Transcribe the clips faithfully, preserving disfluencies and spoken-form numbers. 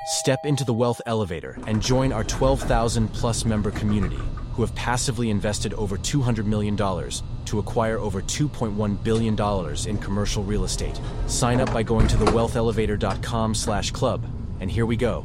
Step into the Wealth Elevator and join our twelve thousand plus member community who have passively invested over two hundred million dollars to acquire over two point one billion dollars in commercial real estate. Sign up by going to the wealth elevator dot com slash club. And here we go.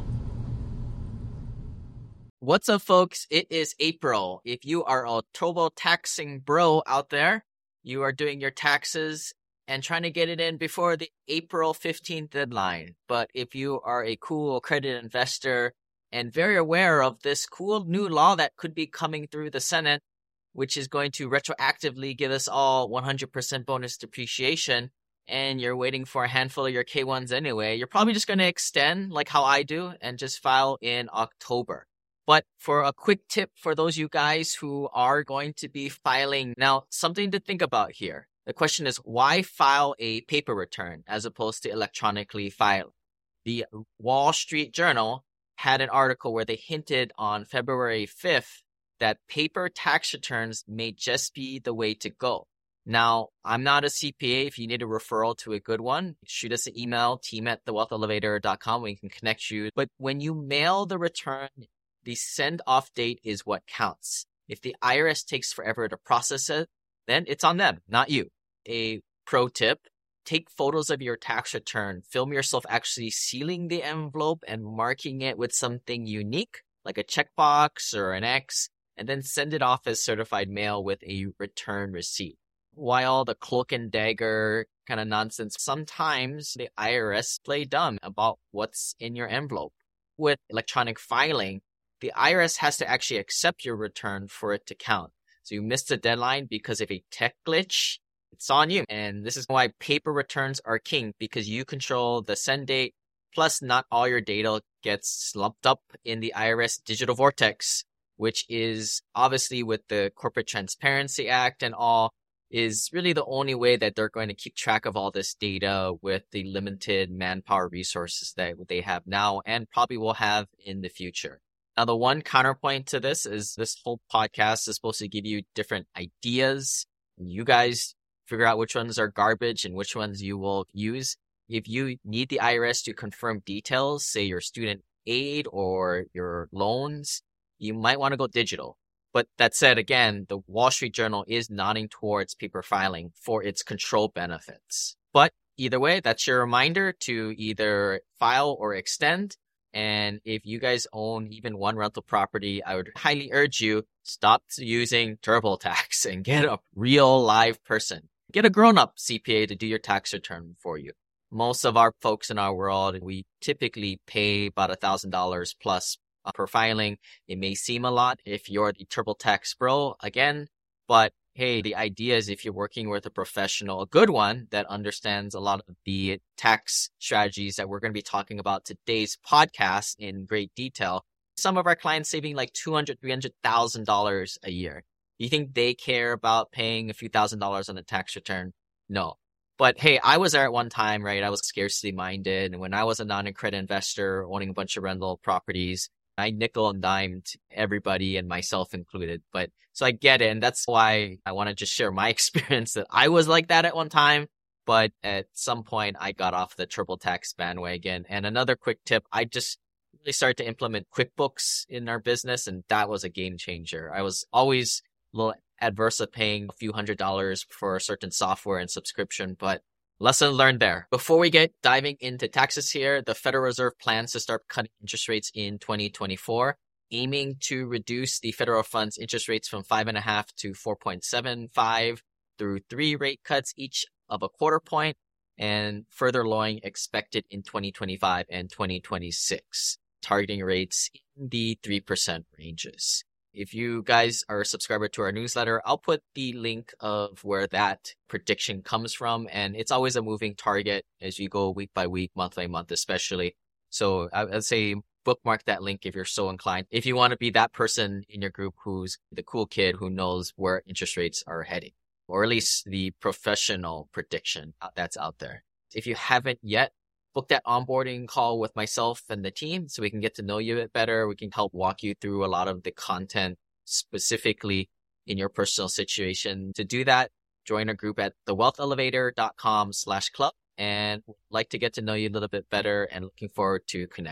What's up, folks? It is April. If you are a turbo taxing bro out there, you are doing your taxes and trying to get it in before the April fifteenth deadline. But if you are a cool accredited investor and very aware of this cool new law that could be coming through the Senate, which is going to retroactively give us all one hundred percent bonus depreciation, and you're waiting for a handful of your K ones anyway, you're probably just going to extend like how I do and just file in October. But for a quick tip for those of you guys who are going to be filing, now something to think about here. The question is, why file a paper return as opposed to electronically file? The Wall Street Journal had an article where they hinted on February fifth that paper tax returns may just be the way to go. Now, I'm not a C P A. If you need a referral to a good one, shoot us an email, team at the wealth elevator dot com. We can connect you. But when you mail the return, the send-off date is what counts. If the I R S takes forever to process it, then it's on them, not you. A pro tip, take photos of your tax return. Film yourself actually sealing the envelope and marking it with something unique, like a checkbox or an X, and then send it off as certified mail with a return receipt. While the cloak and dagger kind of nonsense, sometimes the I R S play dumb about what's in your envelope. With electronic filing, the I R S has to actually accept your return for it to count. So you missed the deadline because of a tech glitch, it's on you. And this is why paper returns are king, because you control the send date, plus not all your data gets lumped up in the I R S digital vortex, which is obviously with the Corporate Transparency Act and all, is really the only way that they're going to keep track of all this data with the limited manpower resources that they have now and probably will have in the future. Now, the one counterpoint to this is this whole podcast is supposed to give you different ideas. You guys figure out which ones are garbage and which ones you will use. If you need the I R S to confirm details, say your student aid or your loans, you might want to go digital. But that said, again, the Wall Street Journal is nodding towards paper filing for its control benefits. But either way, that's your reminder to either file or extend. And if you guys own even one rental property, I would highly urge you, stop using TurboTax and get a real live person. Get a grown-up C P A to do your tax return for you. Most of our folks in our world, we typically pay about one thousand dollars plus per filing. It may seem a lot if you're the TurboTax bro, again, but hey, the idea is if you're working with a professional, a good one that understands a lot of the tax strategies that we're going to be talking about today's podcast in great detail. Some of our clients saving like two hundred thousand dollars, three hundred thousand dollars a year. Do you think they care about paying a few thousand dollars on a tax return? No. But hey, I was there at one time, right? I was scarcity minded. And when I was a non-accredited investor owning a bunch of rental properties, I nickel and dimed everybody and myself included. But so I get it. And that's why I want to just share my experience that I was like that at one time. But at some point I got off the TurboTax bandwagon. And another quick tip, I just really started to implement QuickBooks in our business. And that was a game changer. I was always a little adverse of paying a few hundred dollars for a certain software and subscription, but lesson learned there. Before we get diving into taxes here, the Federal Reserve plans to start cutting interest rates in twenty twenty-four, aiming to reduce the federal funds interest rates from five point five to four point seven five through three rate cuts, each of a quarter point, and further lowering expected in twenty twenty-five and twenty twenty-six, targeting rates in the three percent ranges. If you guys are a subscriber to our newsletter, I'll put the link of where that prediction comes from. And it's always a moving target as you go week by week, month by month, especially. So I would say bookmark that link if you're so inclined. If you want to be that person in your group who's the cool kid who knows where interest rates are heading, or at least the professional prediction that's out there. If you haven't yet, book that onboarding call with myself and the team so we can get to know you a bit better. We can help walk you through a lot of the content specifically in your personal situation. To do that, join our group at the wealth elevator dot com slash club and would like to get to know you a little bit better and looking forward to connecting.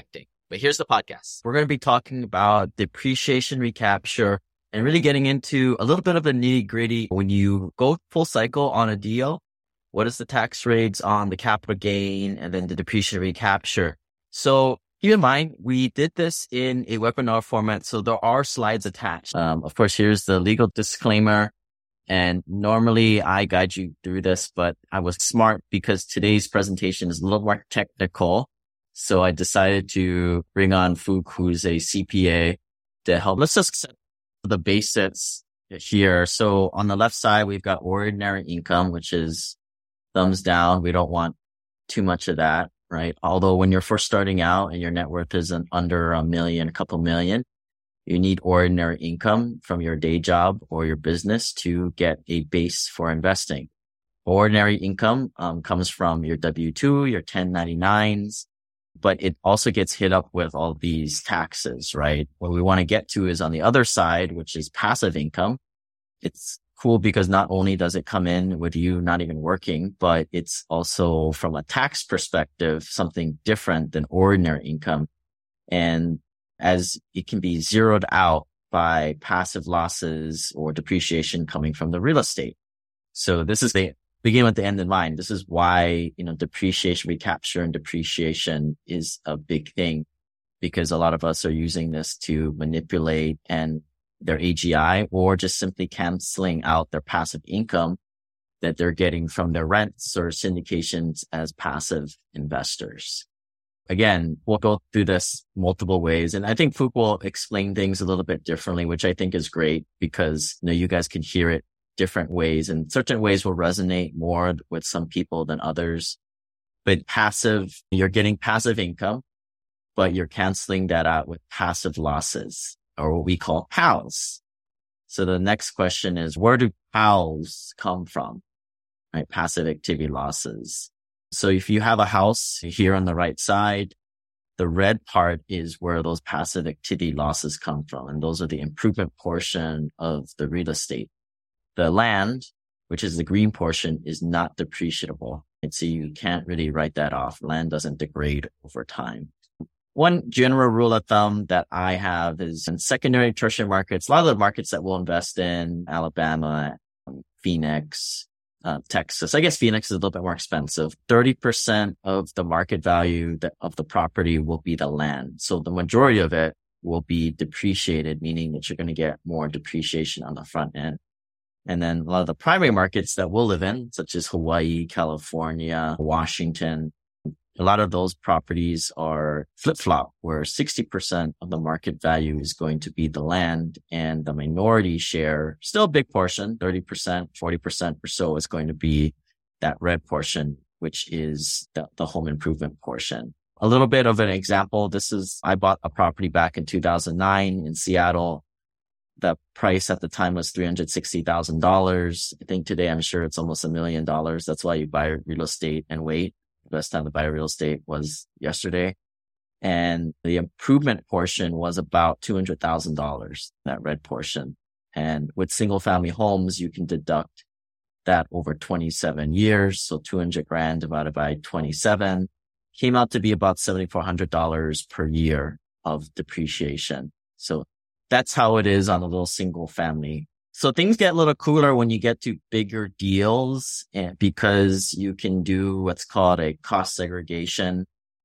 But here's the podcast. We're going to be talking about depreciation recapture and really getting into a little bit of the nitty gritty. When you go full cycle on a deal, what is the tax rates on the capital gain and then the depreciation recapture? So keep in mind, we did this in a webinar format, so there are slides attached. Um, of course, here's the legal disclaimer. And normally I guide you through this, but I was smart because today's presentation is a little more technical. So I decided to bring on Fook, who's a C P A, to help. Let's just set the basics here. So on the left side, we've got ordinary income, which is thumbs down. We don't want too much of that, right? Although when you're first starting out and your net worth isn't under a million, a couple million, you need ordinary income from your day job or your business to get a base for investing. Ordinary income um, comes from your W two, your ten ninety-nines, but it also gets hit up with all these taxes, right? What we want to get to is on the other side, which is passive income. It's cool because not only does it come in with you not even working, but it's also from a tax perspective, something different than ordinary income. And as it can be zeroed out by passive losses or depreciation coming from the real estate. So this is the begin with the end in mind. This is why, you know, depreciation recapture and depreciation is a big thing, because a lot of us are using this to manipulate and their A G I or just simply canceling out their passive income that they're getting from their rents or syndications as passive investors. Again, we'll go through this multiple ways. And I think Fook will explain things a little bit differently, which I think is great because, you know, you guys can hear it different ways, and certain ways will resonate more with some people than others. But passive, you're getting passive income, but you're canceling that out with passive losses, or what we call P A Ls. So the next question is, where do P A Ls come from? Right? Passive activity losses. So if you have a house here on the right side, the red part is where those passive activity losses come from. And those are the improvement portion of the real estate. The land, which is the green portion, is not depreciable. And so you can't really write that off. Land doesn't degrade over time. One general rule of thumb that I have is in secondary, tertiary markets, a lot of the markets that we'll invest in, Alabama, Phoenix, Uh, Texas. I guess Phoenix is a little bit more expensive. thirty percent of the market value that, of the property will be the land. So the majority of it will be depreciated, meaning that you're going to get more depreciation on the front end. And then a lot of the primary markets that we'll live in, such as Hawaii, California, Washington, a lot of those properties are flip-flop, where sixty percent of the market value is going to be the land, and the minority share, still a big portion, thirty percent, forty percent or so, is going to be that red portion, which is the, the home improvement portion. A little bit of an example. This is, I bought a property back in two thousand nine in Seattle. The price at the time was three hundred sixty thousand dollars. I think today I'm sure it's almost a million dollars. That's why you buy real estate and wait. The best time to buy real estate was yesterday. And the improvement portion was about two hundred thousand dollars, that red portion. And with single family homes, you can deduct that over twenty-seven years. So two hundred grand divided by twenty-seven came out to be about seven thousand four hundred dollars per year of depreciation. So that's how it is on a little single family. So things get a little cooler when you get to bigger deals, and because you can do what's called a cost segregation.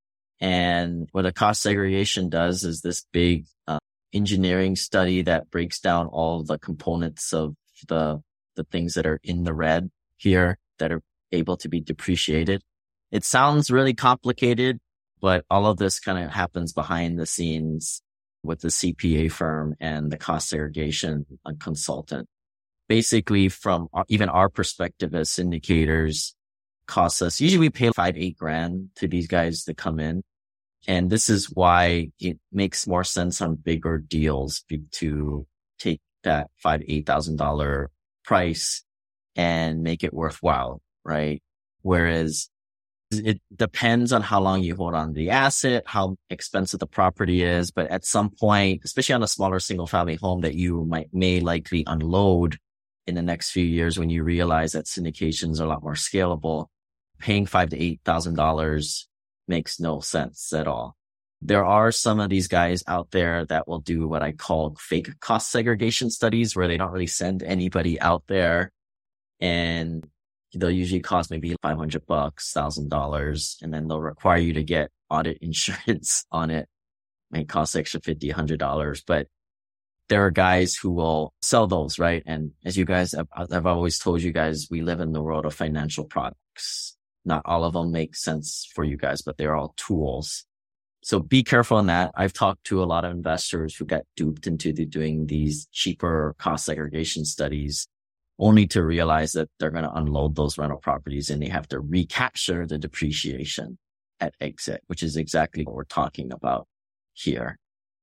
And what a cost segregation does is this big uh, engineering study that breaks down all the components of the, the things that are in the red here that are able to be depreciated. It sounds really complicated, but all of this kind of happens behind the scenes with the C P A firm and the cost segregation consultant. Basically, from even our perspective as syndicators, costs us, usually we pay five, eight grand to these guys to come in. And this is why it makes more sense on bigger deals to take that five, eight thousand dollar price and make it worthwhile, right? Whereas it depends on how long you hold on to the asset, how expensive the property is. But at some point, especially on a smaller single family home that you might may likely unload in the next few years, when you realize that syndications are a lot more scalable, paying five to eight thousand dollars makes no sense at all. There are some of these guys out there that will do what I call fake cost segregation studies, where they don't really send anybody out there, and they'll usually cost maybe five hundred bucks, thousand dollars, and then they'll require you to get audit insurance on it. It may cost extra fifty, one hundred dollars, but there are guys who will sell those, right? And as you guys, I've, I've always told you guys, we live in the world of financial products. Not all of them make sense for you guys, but they're all tools. So be careful in that. I've talked to a lot of investors who got duped into the, doing these cheaper cost segregation studies, only to realize that they're going to unload those rental properties and they have to recapture the depreciation at exit, which is exactly what we're talking about here.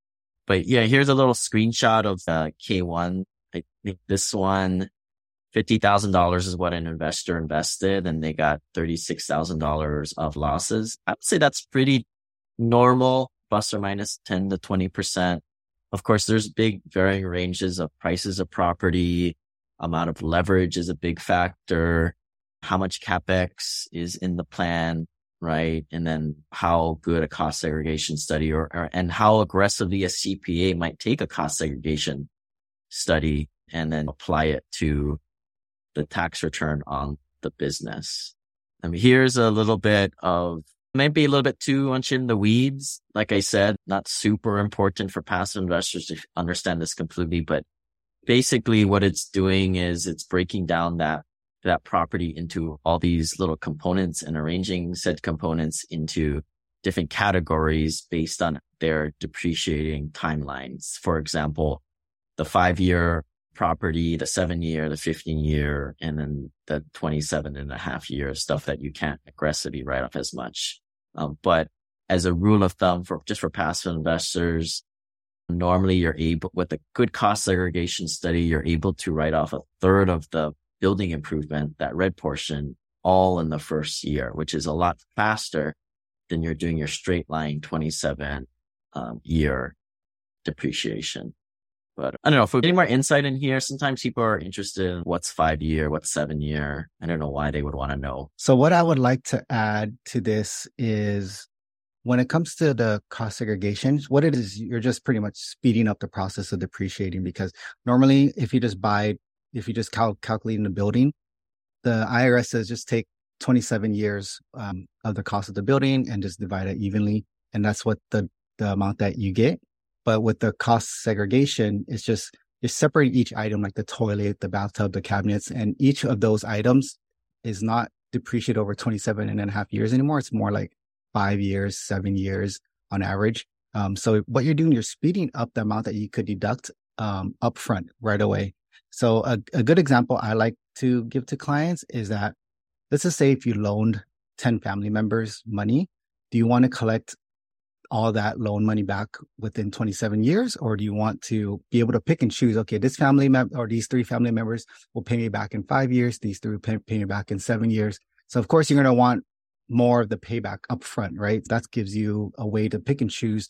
But yeah, here's a little screenshot of the K one. I think this one, fifty thousand dollars is what an investor invested, and they got thirty-six thousand dollars of losses. I would say that's pretty normal, plus or minus ten to twenty percent. Of course, there's big varying ranges of prices of property. Amount of leverage is a big factor. How much CapEx is in the plan, right? And then how good a cost segregation study or, or and how aggressively a C P A might take a cost segregation study and then apply it to the tax return on the business. I mean, here's a little bit of maybe a little bit too much in the weeds. Like I said, not super important for passive investors to understand this completely, but basically what it's doing is it's breaking down that, that property into all these little components and arranging said components into different categories based on their depreciating timelines. For example, the five year property, the seven year, the fifteen year, and then the twenty-seven and a half year stuff that you can't aggressively write off as much. Um, but as a rule of thumb for just for passive investors, normally you're able, with a good cost segregation study, you're able to write off a third of the building improvement, that red portion, all in the first year, which is a lot faster than you're doing your straight line twenty-seven um, year depreciation. But I don't know, if we get any more insight in here, sometimes people are interested in what's five year, what's seven year. I don't know why they would want to know. So what I would like to add to this is when it comes to the cost segregation, what it is, you're just pretty much speeding up the process of depreciating, because normally if you just buy, if you just cal- calculate in the building, the I R S says just take twenty-seven years um, of the cost of the building and just divide it evenly. And that's what the, the amount that you get. But with the cost segregation, it's just, you separate each item, like the toilet, the bathtub, the cabinets, and each of those items is not depreciated over twenty-seven and a half years anymore. It's more like five years, seven years on average. Um, so what you're doing, you're speeding up the amount that you could deduct um, upfront right away. So a, a good example I like to give to clients is that, let's just say if you loaned ten family members money, do you want to collect all that loan money back within twenty-seven years? Or do you want to be able to pick and choose, okay, this family member or these three family members will pay me back in five years. These three will pay, pay me back in seven years. So of course, you're going to want more of the payback upfront, right? That gives you a way to pick and choose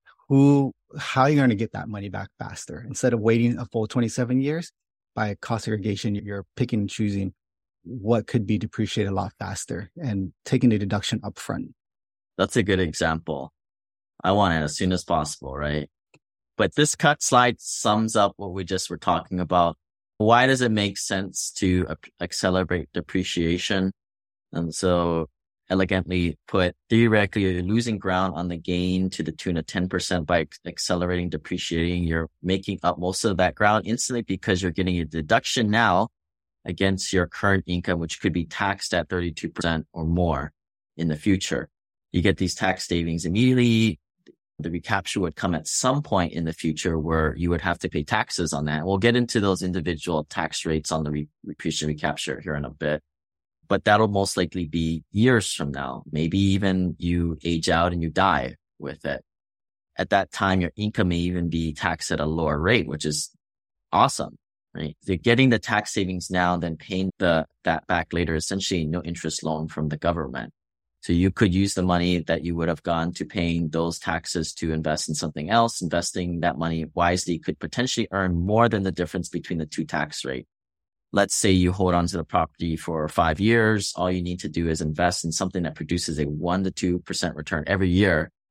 who, how you're going to get that money back faster. Instead of waiting a full twenty-seven years, by cost segregation, you're picking and choosing what could be depreciated a lot faster and taking the deduction upfront. That's a good example. I want it as soon as possible, right? But this cut slide sums up what we just were talking about. Why does it make sense to accelerate depreciation? And so elegantly put, theoretically, you're losing ground on the gain to the tune of ten percent by accelerating depreciating. You're making up most of that ground instantly because you're getting a deduction now against your current income, which could be taxed at thirty-two percent or more in the future. You get these tax savings immediately. The recapture would come at some point in the future where you would have to pay taxes on that. We'll get into those individual tax rates on the re- depreciation recapture here in a bit, but that'll most likely be years from now. Maybe even you age out and you die with it. At that time, your income may even be taxed at a lower rate, which is awesome, right? You're getting the tax savings now, then paying the that back later, essentially no interest loan from the government. So you could use the money that you would have gone to paying those taxes to invest in something else. Investing that money wisely could potentially earn more than the difference between the two tax rate. Let's say you hold on to the property for five years. All you need to do is invest in something that produces a one to two percent return every year.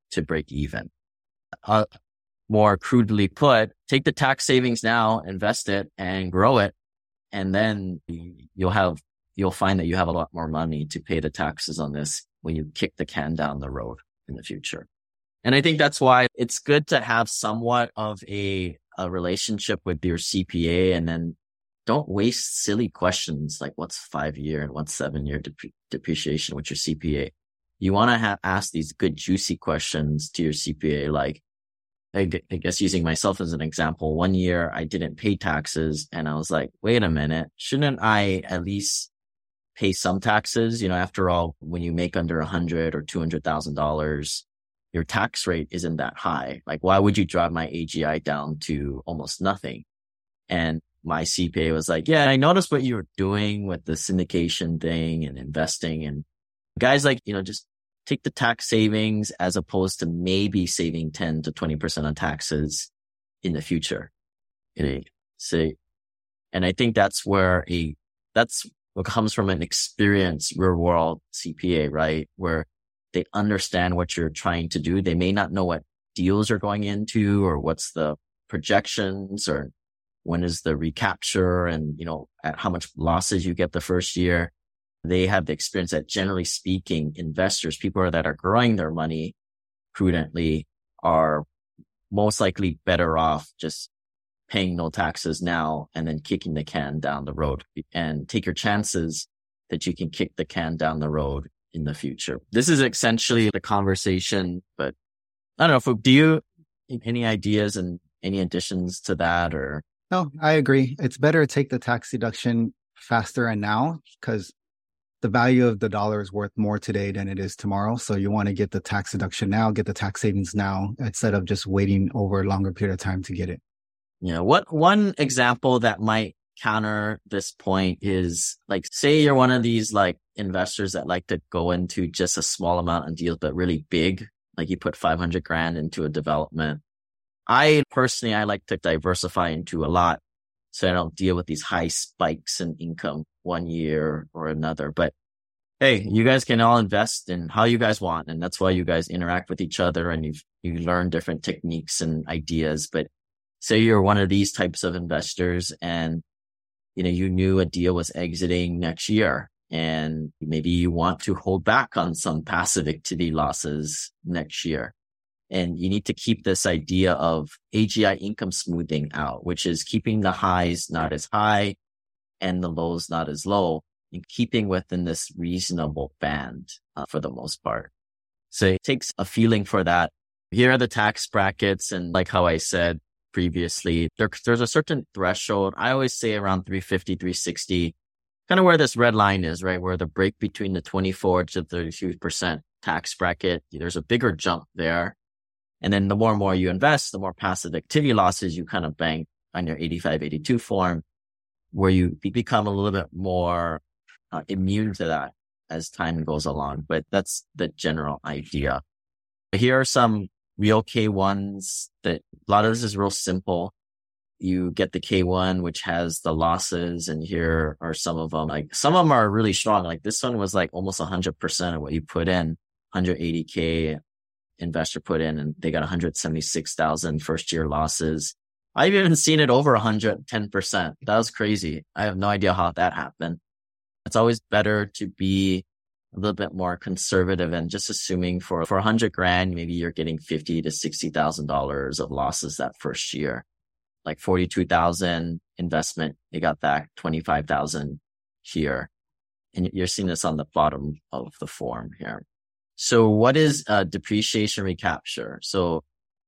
to break even. Uh, more crudely put, take the tax savings now, invest it and grow it. And then you'll have, you'll find that you have a lot more money to pay the taxes on this when you kick the can down the road in the future. And I think that's why it's good to have somewhat of a, a relationship with your C P A, and then don't waste silly questions like what's five year and what's seven year dep- depreciation with your C P A. You want to have ask these good juicy questions to your C P A. Like, I, g- I guess using myself as an example, one year I didn't pay taxes and I was like, wait a minute, shouldn't I at least pay some taxes? You know, after all, when you make under a hundred or two hundred thousand dollars, your tax rate isn't that high. Like, why would you drive my A G I down to almost nothing? And my C P A was like, yeah, I noticed what you were doing with the syndication thing and investing. And guys, like, you know, just take the tax savings as opposed to maybe saving ten to twenty percent on taxes in the future. You know, so, and I think that's where a, that's what comes from an experienced real world C P A, right? Where they understand what you're trying to do. They may not know what deals you're going into or what's the projections or when is the recapture and, you know, at how much losses you get the first year. They have the experience that, generally speaking, investors, people that are growing their money prudently, are most likely better off just paying no taxes now and then kicking the can down the road, and take your chances that you can kick the can down the road in the future. This is essentially the conversation, but I don't know if, do you, any ideas and any additions to that? Or No, I agree. It's better to take the tax deduction faster and now, because the value of the dollar is worth more today than it is tomorrow. So you want to get the tax deduction now, get the tax savings now, instead of just waiting over a longer period of time to get it. Yeah. What one example that might counter this point is, like, say you're one of these like investors that like to go into just a small amount of deals, but really big. Like you put five hundred grand into a development. I personally, I like to diversify into a lot, so I don't deal with these high spikes in income one year or another. But hey, you guys can all invest in how you guys want. And that's why you guys interact with each other and you you learn different techniques and ideas. But say you're one of these types of investors and, you know, you knew a deal was exiting next year and maybe you want to hold back on some passive activity losses next year. And you need to keep this idea of A G I income smoothing out, which is keeping the highs not as high and the lows not as low, and keeping within this reasonable band uh, for the most part. So it takes a feeling for that. Here are the tax brackets. And like how I said previously, there, there's a certain threshold. I always say around three fifty, three sixty, kind of where this red line is, right? Where the break between the twenty-four to thirty-two percent tax bracket, there's a bigger jump there. And then the more and more you invest, the more passive activity losses you kind of bank on your eighty-five, eighty-two form, where you become a little bit more uh, immune to that as time goes along. But that's the general idea. Here are some real K ones that a lot of this is real simple. You get the K one, which has the losses, and here are some of them. Like some of them are really strong. Like this one was like almost one hundred percent of what you put in, one hundred eighty K investor put in, and they got one hundred seventy-six thousand first year losses. I've even seen it over one hundred ten percent. That was crazy. I have no idea how that happened. It's always better to be a little bit more conservative and just assuming for, for a hundred grand, maybe you're getting fifty to sixty thousand dollars of losses that first year. Like forty-two thousand investment, they got back twenty-five thousand here. And you're seeing this on the bottom of the form here. So what is uh, depreciation recapture? So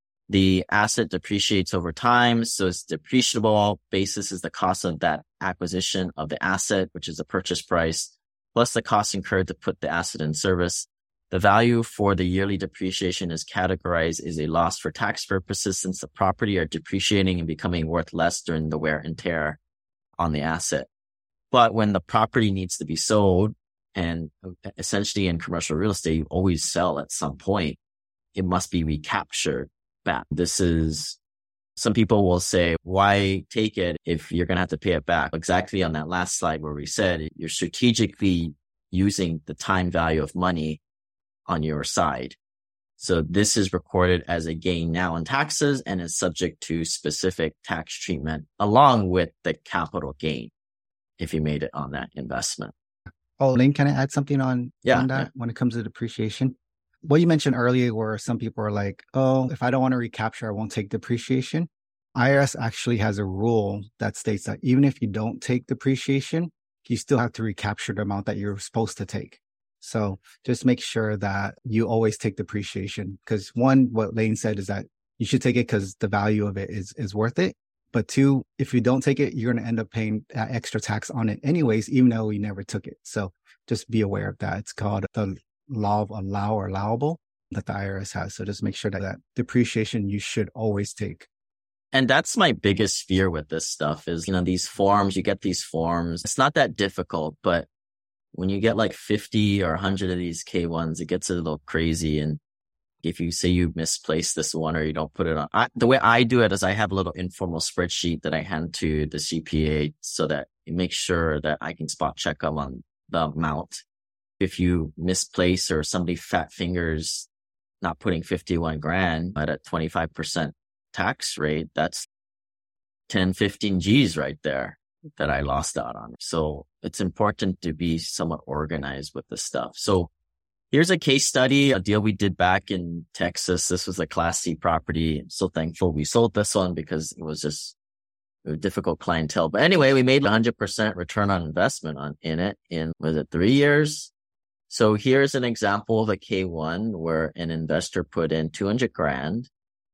the asset depreciates over time. So it's depreciable. Basis is the cost of that acquisition of the asset, which is the purchase price, plus the cost incurred to put the asset in service. The value for the yearly depreciation is categorized as a loss for tax purposes, since the property are depreciating and becoming worth less during the wear and tear on the asset. But when the property needs to be sold, and essentially in commercial real estate, you always sell at some point, it must be recaptured back. This is, some people will say, why take it if you're going to have to pay it back? Exactly on that last slide where we said you're strategically using the time value of money on your side. So this is recorded as a gain now in taxes and is subject to specific tax treatment along with the capital gain if you made it on that investment. Oh, Lane, can I add something on, yeah, on that yeah. when it comes to depreciation? What you mentioned earlier where some people are like, oh, if I don't want to recapture, I won't take depreciation. I R S actually has a rule that states that even if you don't take depreciation, you still have to recapture the amount that you're supposed to take. So just make sure that you always take depreciation because one, what Lane said is that you should take it because the value of it is, is worth it. But two, if you don't take it, you're going to end up paying extra tax on it anyways, even though you never took it. So just be aware of that. It's called the law of allow or allowable that the I R S has. So just make sure that, that depreciation you should always take. And that's my biggest fear with this stuff is, you know, these forms, you get these forms. It's not that difficult, but when you get like fifty or one hundred of these K ones, it gets a little crazy. And if you say you misplace this one or you don't put it on, I, the way I do it is I have a little informal spreadsheet that I hand to the C P A so that it makes sure that I can spot check them on the amount. If you misplace or somebody fat fingers not putting fifty-one grand at a twenty-five percent tax rate, that's ten, fifteen G's right there that I lost out on. So it's important to be somewhat organized with this stuff. So here's a case study, a deal we did back in Texas. This was a Class C property. I'm so thankful we sold this one because it was just a difficult clientele. But anyway, we made one hundred percent return on investment on in it in, was it three years? So here's an example of a K one where an investor put in two hundred grand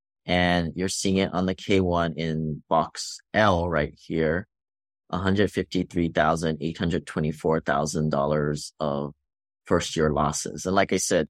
and you're seeing it on the K one in box L right here, one hundred fifty-three thousand eight hundred twenty-four dollars of first year losses. And like I said,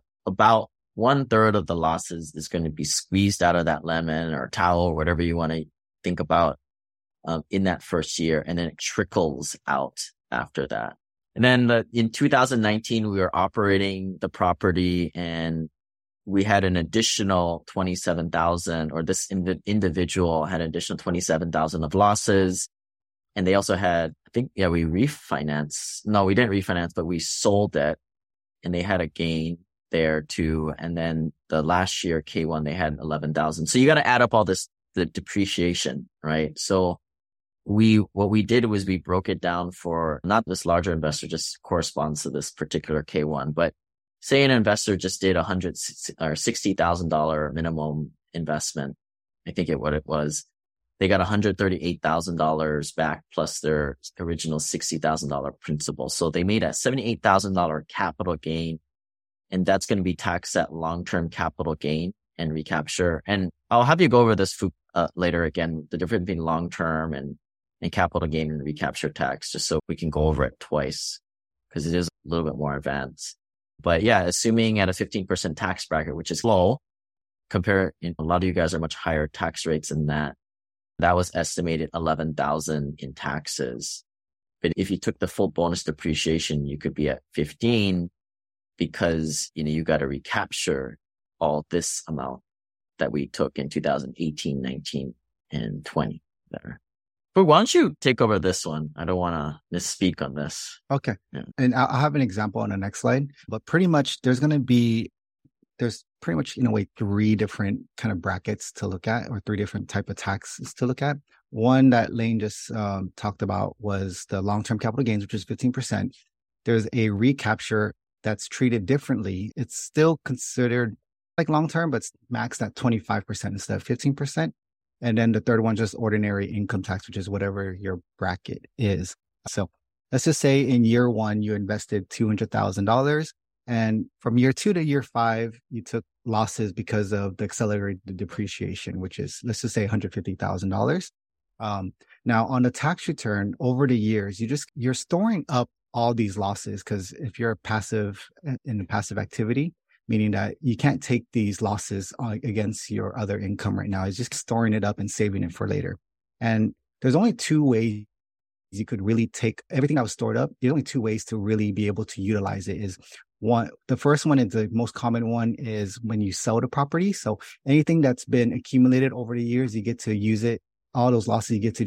about one third of the losses is going to be squeezed out of that lemon or towel or whatever you want to think about um, in that first year. And then it trickles out after that. And then the, in two thousand nineteen, we were operating the property and we had an additional twenty-seven thousand or this ind- individual had an additional twenty-seven thousand of losses. And they also had, I think, yeah, we refinanced. No, we didn't refinance, but we sold it and they had a gain there too. And then the last year K one, they had eleven thousand. So you got to add up all this, the depreciation, right? So we, what we did was we broke it down for not this larger investor, just corresponds to this particular K one, but say an investor just did a hundred or sixty thousand dollars minimum investment. I think it, what it was. They got one hundred thirty-eight thousand dollars back plus their original sixty thousand dollars principal. So they made a seventy-eight thousand dollars capital gain, and that's going to be taxed at long-term capital gain and recapture. And I'll have you go over this uh, later again, the difference between long-term and, and capital gain and recapture tax, just so we can go over it twice because it is a little bit more advanced. But yeah, assuming at a fifteen percent tax bracket, which is low, compare, you know, a lot of you guys are much higher tax rates than that. That was estimated eleven thousand in taxes. But if you took the full bonus depreciation, you could be at fifteen because, you know, you got to recapture all this amount that we took in two thousand eighteen, nineteen, and twenty there. But why don't you take over this one? I don't want to misspeak on this. Okay. Yeah. And I'll have an example on the next slide, but pretty much there's going to be, there's pretty much, in a way, three different kind of brackets to look at or three different type of taxes to look at. One that Lane just um, talked about was the long-term capital gains, which is fifteen percent. There's a recapture that's treated differently. It's still considered like long-term, but it's maxed at twenty-five percent instead of fifteen percent. And then the third one, just ordinary income tax, which is whatever your bracket is. So let's just say in year one, you invested two hundred thousand dollars. And from year two to year five, you took losses because of the accelerated depreciation, which is, let's just say one hundred fifty thousand dollars. Um, now on the tax return over the years, you just, you're storing up all these losses because if you're a passive in a passive activity, meaning that you can't take these losses against your other income right now. It's just storing it up and saving it for later. And there's only two ways you could really take everything that was stored up. There's only two ways to really be able to utilize it is one. The first one is the most common one is when you sell the property. So anything that's been accumulated over the years, you get to use it. All those losses, you get to just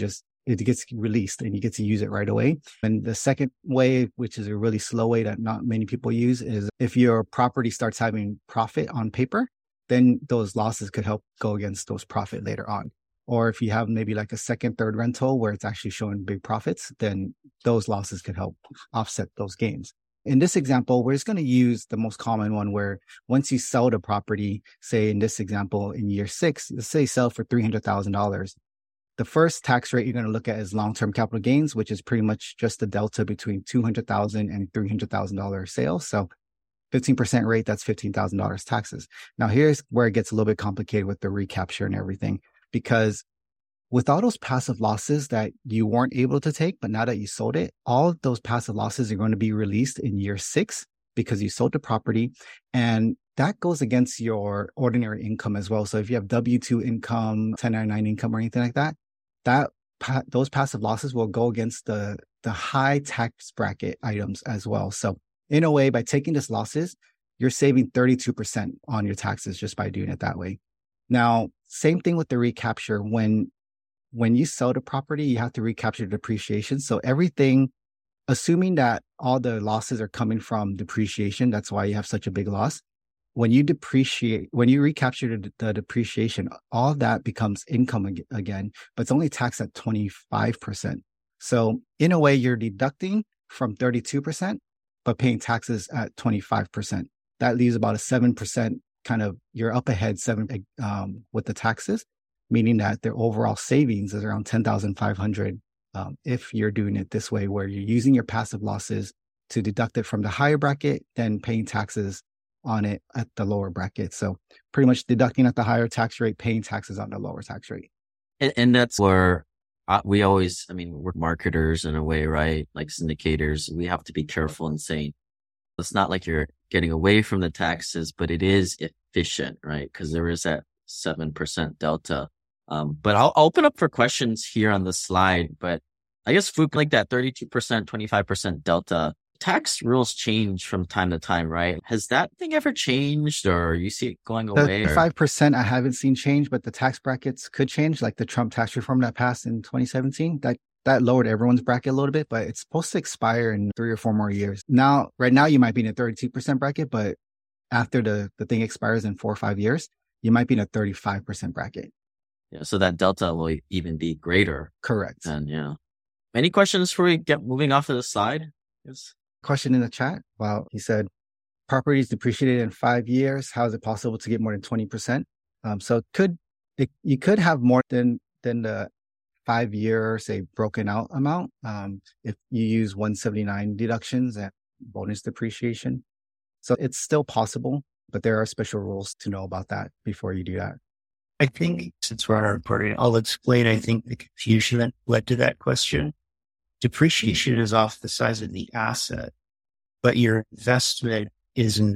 it gets released and you get to use it right away. And the second way, which is a really slow way that not many people use, is if your property starts having profit on paper, then those losses could help go against those profit later on. Or if you have maybe like a second, third rental where it's actually showing big profits, then those losses could help offset those gains. In this example, we're just going to use the most common one where once you sell the property, say in this example, in year six, let's say sell for three hundred thousand dollars. The first tax rate you're going to look at is long-term capital gains, which is pretty much just the delta between two hundred thousand dollars and three hundred thousand dollars sales. So fifteen percent rate, that's fifteen thousand dollars taxes. Now, here's where it gets a little bit complicated with the recapture and everything, because with all those passive losses that you weren't able to take, but now that you sold it, all of those passive losses are going to be released in year six because you sold the property. And that goes against your ordinary income as well. So if you have W two income, ten ninety-nine income or anything like that, that those passive losses will go against the, the high tax bracket items as well. So in a way, by taking these losses, you're saving thirty-two percent on your taxes just by doing it that way. Now, same thing with the recapture. When When you sell the property, you have to recapture depreciation. So everything, assuming that all the losses are coming from depreciation, that's why you have such a big loss. When you depreciate, when you recapture the, the depreciation, all that becomes income ag- again, but it's only taxed at twenty-five percent. So in a way, you're deducting from thirty-two percent, but paying taxes at twenty-five percent. That leaves about a seven percent kind of, you're up ahead seven um, with the taxes, meaning that their overall savings is around ten thousand five hundred dollars um, if you're doing it this way, where you're using your passive losses to deduct it from the higher bracket, then paying taxes on it at the lower bracket. So pretty much deducting at the higher tax rate, paying taxes on the lower tax rate. And, and that's where uh, we always, I mean, we're marketers in a way, right? Like syndicators, we have to be careful in saying, it's not like you're getting away from the taxes, but it is efficient, right? Because there is that seven percent delta. Um, but I'll, I'll open up for questions here on the slide. But I guess Phuc, like that thirty-two percent, twenty-five percent delta, tax rules change from time to time, right? Has that thing ever changed, or you see it going away? The five percent I haven't seen change, but the tax brackets could change, like the Trump tax reform that passed in twenty seventeen. That that lowered everyone's bracket a little bit, but it's supposed to expire in three or four more years. Now, right now, you might be in a thirty-two percent bracket, but after the, the thing expires in four or five years, you might be in a thirty-five percent bracket. Yeah, so that delta will even be greater. Correct. And yeah. Any questions before we get moving off to the slide? Yes. Question in the chat. Wow. He said, property is depreciated in five years. How is it possible to get more than twenty percent? Um, so it could, it, you could have more than, than the five year, say, broken out amount. Um, if you use one seventy-nine deductions and bonus depreciation. So it's still possible, but there are special rules to know about that before you do that. I think since we're on our recording, I'll explain, I think, the confusion that led to that question. Depreciation is off the size of the asset, but your investment isn't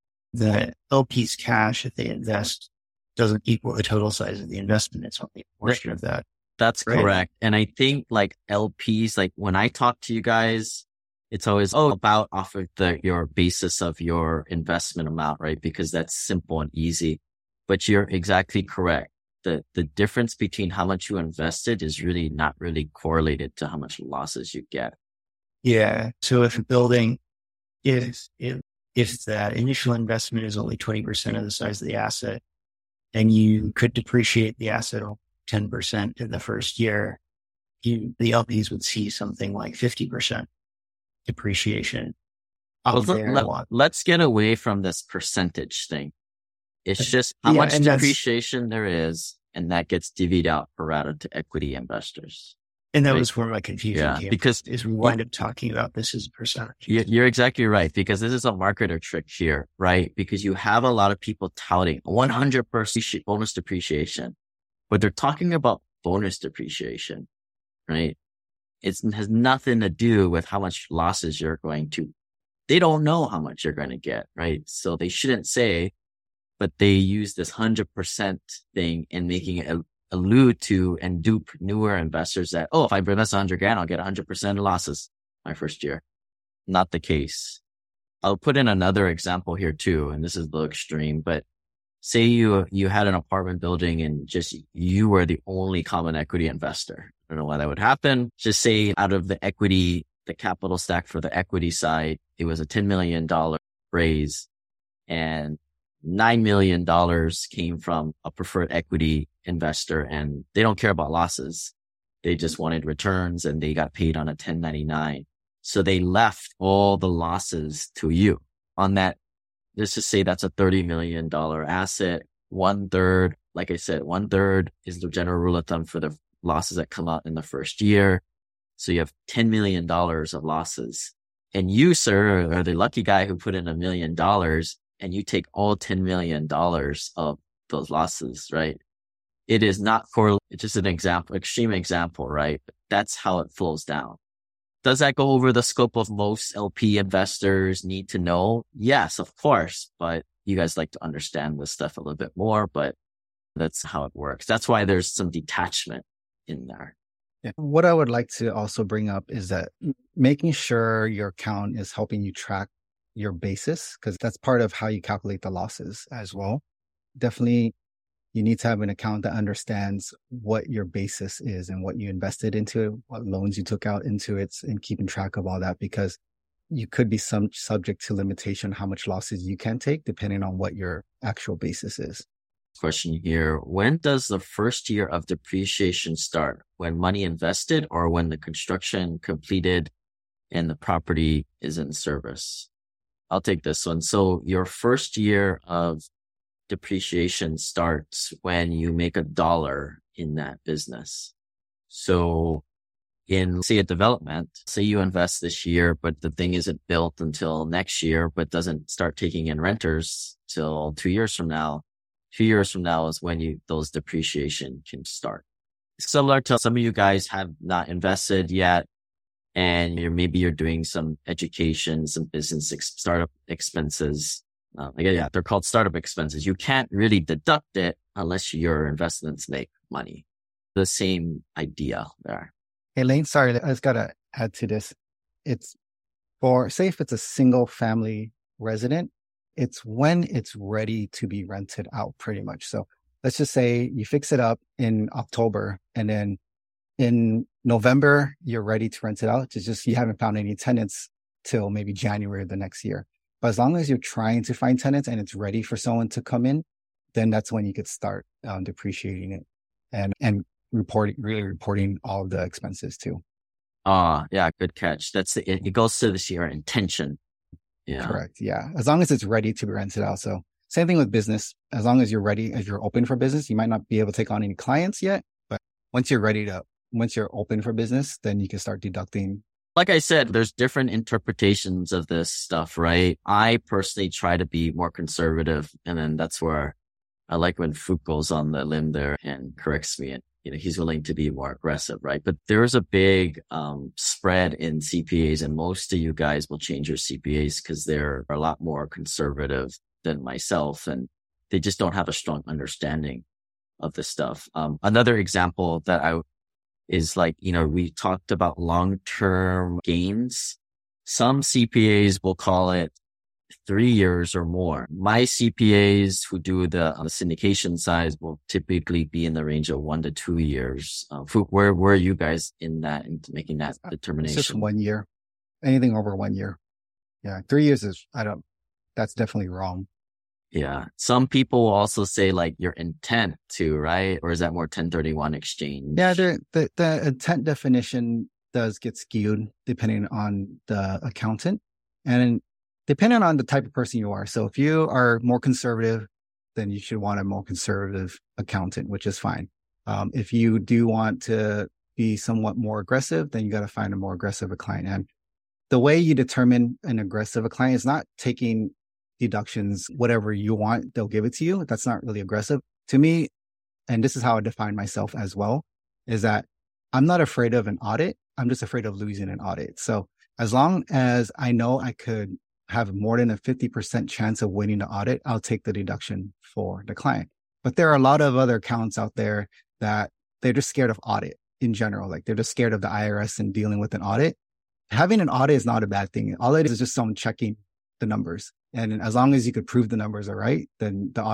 the L P's cash that they invest doesn't equal the total size of the investment. It's only a portion Right. of that. That's Right. correct. And I think like L Ps, like when I talk to you guys, it's always, oh, about off of the, your basis of your investment amount, right? Because that's simple and easy. But you're exactly correct. The the difference between how much you invested is really not really correlated to how much losses you get. Yeah. So if a building, if, if, if that initial investment is only twenty percent of the size of the asset, and you could depreciate the asset ten percent in the first year, you, the L Ps would see something like fifty percent depreciation. Well, Up there. let, let's get away from this percentage thing. It's just how Yeah, much and that's- depreciation there is, and that gets divvied out pro rata to equity investors. And that Right. was where my confusion Yeah, came because from, is we wind up talking about this as a percentage. You- You're exactly right, because this is a marketer trick here, right? Because you have a lot of people touting one hundred percent bonus depreciation, but they're talking about bonus depreciation, right? It's, it has nothing to do with how much losses you're going to. They don't know how much you're going to get, right? So they shouldn't say, but they use this one hundred percent thing and making it allude to and dupe newer investors that, oh, if I invest one hundred grand, I'll get one hundred percent of losses my first year. Not the case. I'll put in another example here too, and this is a little extreme, but say you you had an apartment building and just you were the only common equity investor. I don't know why that would happen. Just say out of the equity, the capital stack for the equity side, it was a ten million dollars raise and nine million dollars came from a preferred equity investor, and they don't care about losses. They just wanted returns and they got paid on a ten ninety-nine. So they left all the losses to you on that. Let's just say that's a thirty million dollars asset. One third, like I said, one third is the general rule of thumb for the losses that come out in the first year. So you have ten million dollars of losses. And you, sir, are the lucky guy who put in a million dollars and you take all ten million dollars of those losses, right? It is not correlated. It's just an example, extreme example, right? That's how it flows down. Does that go over the scope of most L P investors need to know? Yes, of course. But you guys like to understand this stuff a little bit more, but that's how it works. That's why there's some detachment in there. Yeah. What I would like to also bring up is that making sure your account is helping you track your basis, because that's part of how you calculate the losses as well. Definitely, you need to have an account that understands what your basis is and what you invested into it, what loans you took out into it, and keeping track of all that, because you could be some subject to limitation how much losses you can take depending on what your actual basis is. Question here. When does the first year of depreciation start? When money invested or when the construction completed and the property is in service? I'll take this one. So your first year of depreciation starts when you make a dollar in that business. So in, say, a development, say you invest this year, but the thing isn't built until next year, but doesn't start taking in renters till two years from now. Two years from now is when you, those depreciation can start. Similar to some of you guys have not invested yet, and you're, maybe you're doing some education, some business ex- startup expenses. Uh, yeah, they're called startup expenses. You can't really deduct it unless your investments make money. The same idea there. Hey, Lane, sorry, I just got to add to this. It's for, say if it's a single family resident, it's when it's ready to be rented out pretty much. So let's just say you fix it up in October and then in November, you're ready to rent it out. It's just you haven't found any tenants till maybe January of the next year. But as long as you're trying to find tenants and it's ready for someone to come in, then that's when you could start um, depreciating it and, and reporting, really reporting all of the expenses too. Ah, uh, yeah, good catch. That's the, it, it goes to this your intention. Yeah. Correct. Yeah. As long as it's ready to be rented out. So same thing with business. As long as you're ready, as you're open for business, you might not be able to take on any clients yet, but once you're ready to, once you're open for business, then you can start deducting. Like I said, there's different interpretations of this stuff, right? I personally try to be more conservative. And then that's where I like when Fook goes on the limb there and corrects me. And, you know, he's willing to be more aggressive, right? But there's a big um, spread in C P As, and most of you guys will change your C P As because they're a lot more conservative than myself. And they just don't have a strong understanding of this stuff. Um, another example that I is like, you know, we talked about long-term gains. Some C P As will call it three years or more. My C P As who do the, on the syndication side will typically be in the range of one to two years. Uh, where were you guys in that, in making that determination? It's just one year. Anything over one year. Yeah. Three years is, I don't, that's definitely wrong. Yeah. Some people will also say like your intent to, right? Or is that more ten thirty-one exchange? Yeah. The, the, the intent definition does get skewed depending on the accountant and depending on the type of person you are. So if you are more conservative, then you should want a more conservative accountant, which is fine. Um, if you do want to be somewhat more aggressive, then you got to find a more aggressive client. And the way you determine an aggressive client is not taking deductions, whatever you want, they'll give it to you. That's not really aggressive to me. And this is how I define myself as well, is that I'm not afraid of an audit. I'm just afraid of losing an audit. So as long as I know I could have more than a fifty percent chance of winning the audit, I'll take the deduction for the client. But there are a lot of other accounts out there that they're just scared of audit in general. Like they're just scared of the I R S and dealing with an audit. Having an audit is not a bad thing. All it is is just someone checking the numbers. And as long as you could prove the numbers are right, then the audit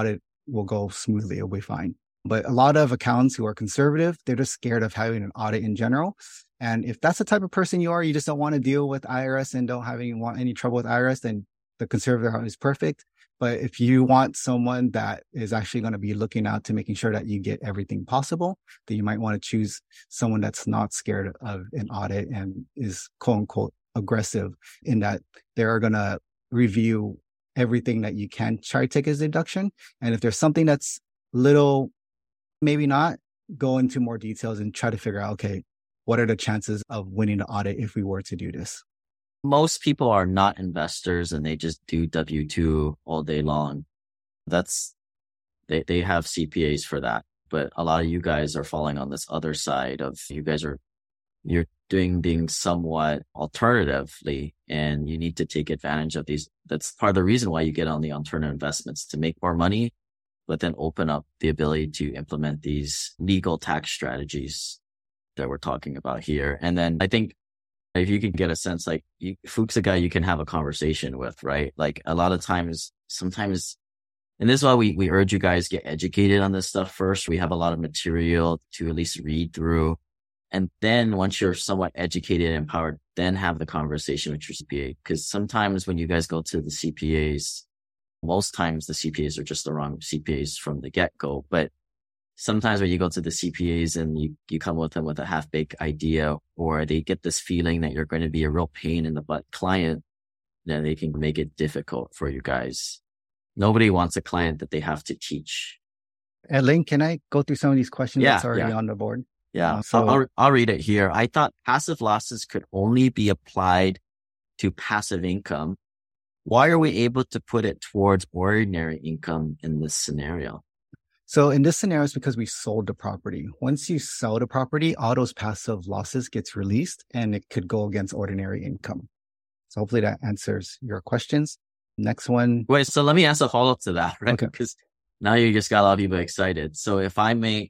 will go smoothly. It'll be fine. But a lot of accountants who are conservative, they're just scared of having an audit in general. And if that's the type of person you are, you just don't want to deal with I R S and don't have any, want any trouble with I R S, then the conservative route is perfect. But if you want someone that is actually going to be looking out to making sure that you get everything possible, then you might want to choose someone that's not scared of an audit and is quote unquote aggressive in that they're going to review everything that you can try to take as deduction. And if there's something that's little, maybe not, go into more details and try to figure out, okay, what are the chances of winning the audit if we were to do this? Most people are not investors and they just do W two all day long. That's, they, they have C P As for that. But a lot of you guys are falling on this other side of, you guys are, you're doing things somewhat alternatively, and you need to take advantage of these. That's part of the reason why you get on the alternative investments, to make more money, but then open up the ability to implement these legal tax strategies that we're talking about here. And then I think if you can get a sense, like you, Fook's a guy you can have a conversation with, right? Like a lot of times, sometimes, and this is why we, we urge you guys get educated on this stuff first. We have a lot of material to at least read through. And then once you're somewhat educated and empowered, then have the conversation with your C P A. Because sometimes when you guys go to the C P As, most times the C P As are just the wrong C P As from the get-go. But sometimes when you go to the C P As and you, you come with them with a half-baked idea, or they get this feeling that you're going to be a real pain in the butt client, then they can make it difficult for you guys. Nobody wants a client that they have to teach. Ed Lane, can I go through some of these questions yeah, that's already yeah. on the board? Yeah, uh, so I'll, I'll, I'll read it here. I thought passive losses could only be applied to passive income. Why are we able to put it towards ordinary income in this scenario? So in this scenario, it's because we sold the property. Once you sell the property, all those passive losses gets released and it could go against ordinary income. So hopefully that answers your questions. Next one. Wait, so let me ask a follow-up to that, right? Okay. Because now you just got a lot of people excited. So if I make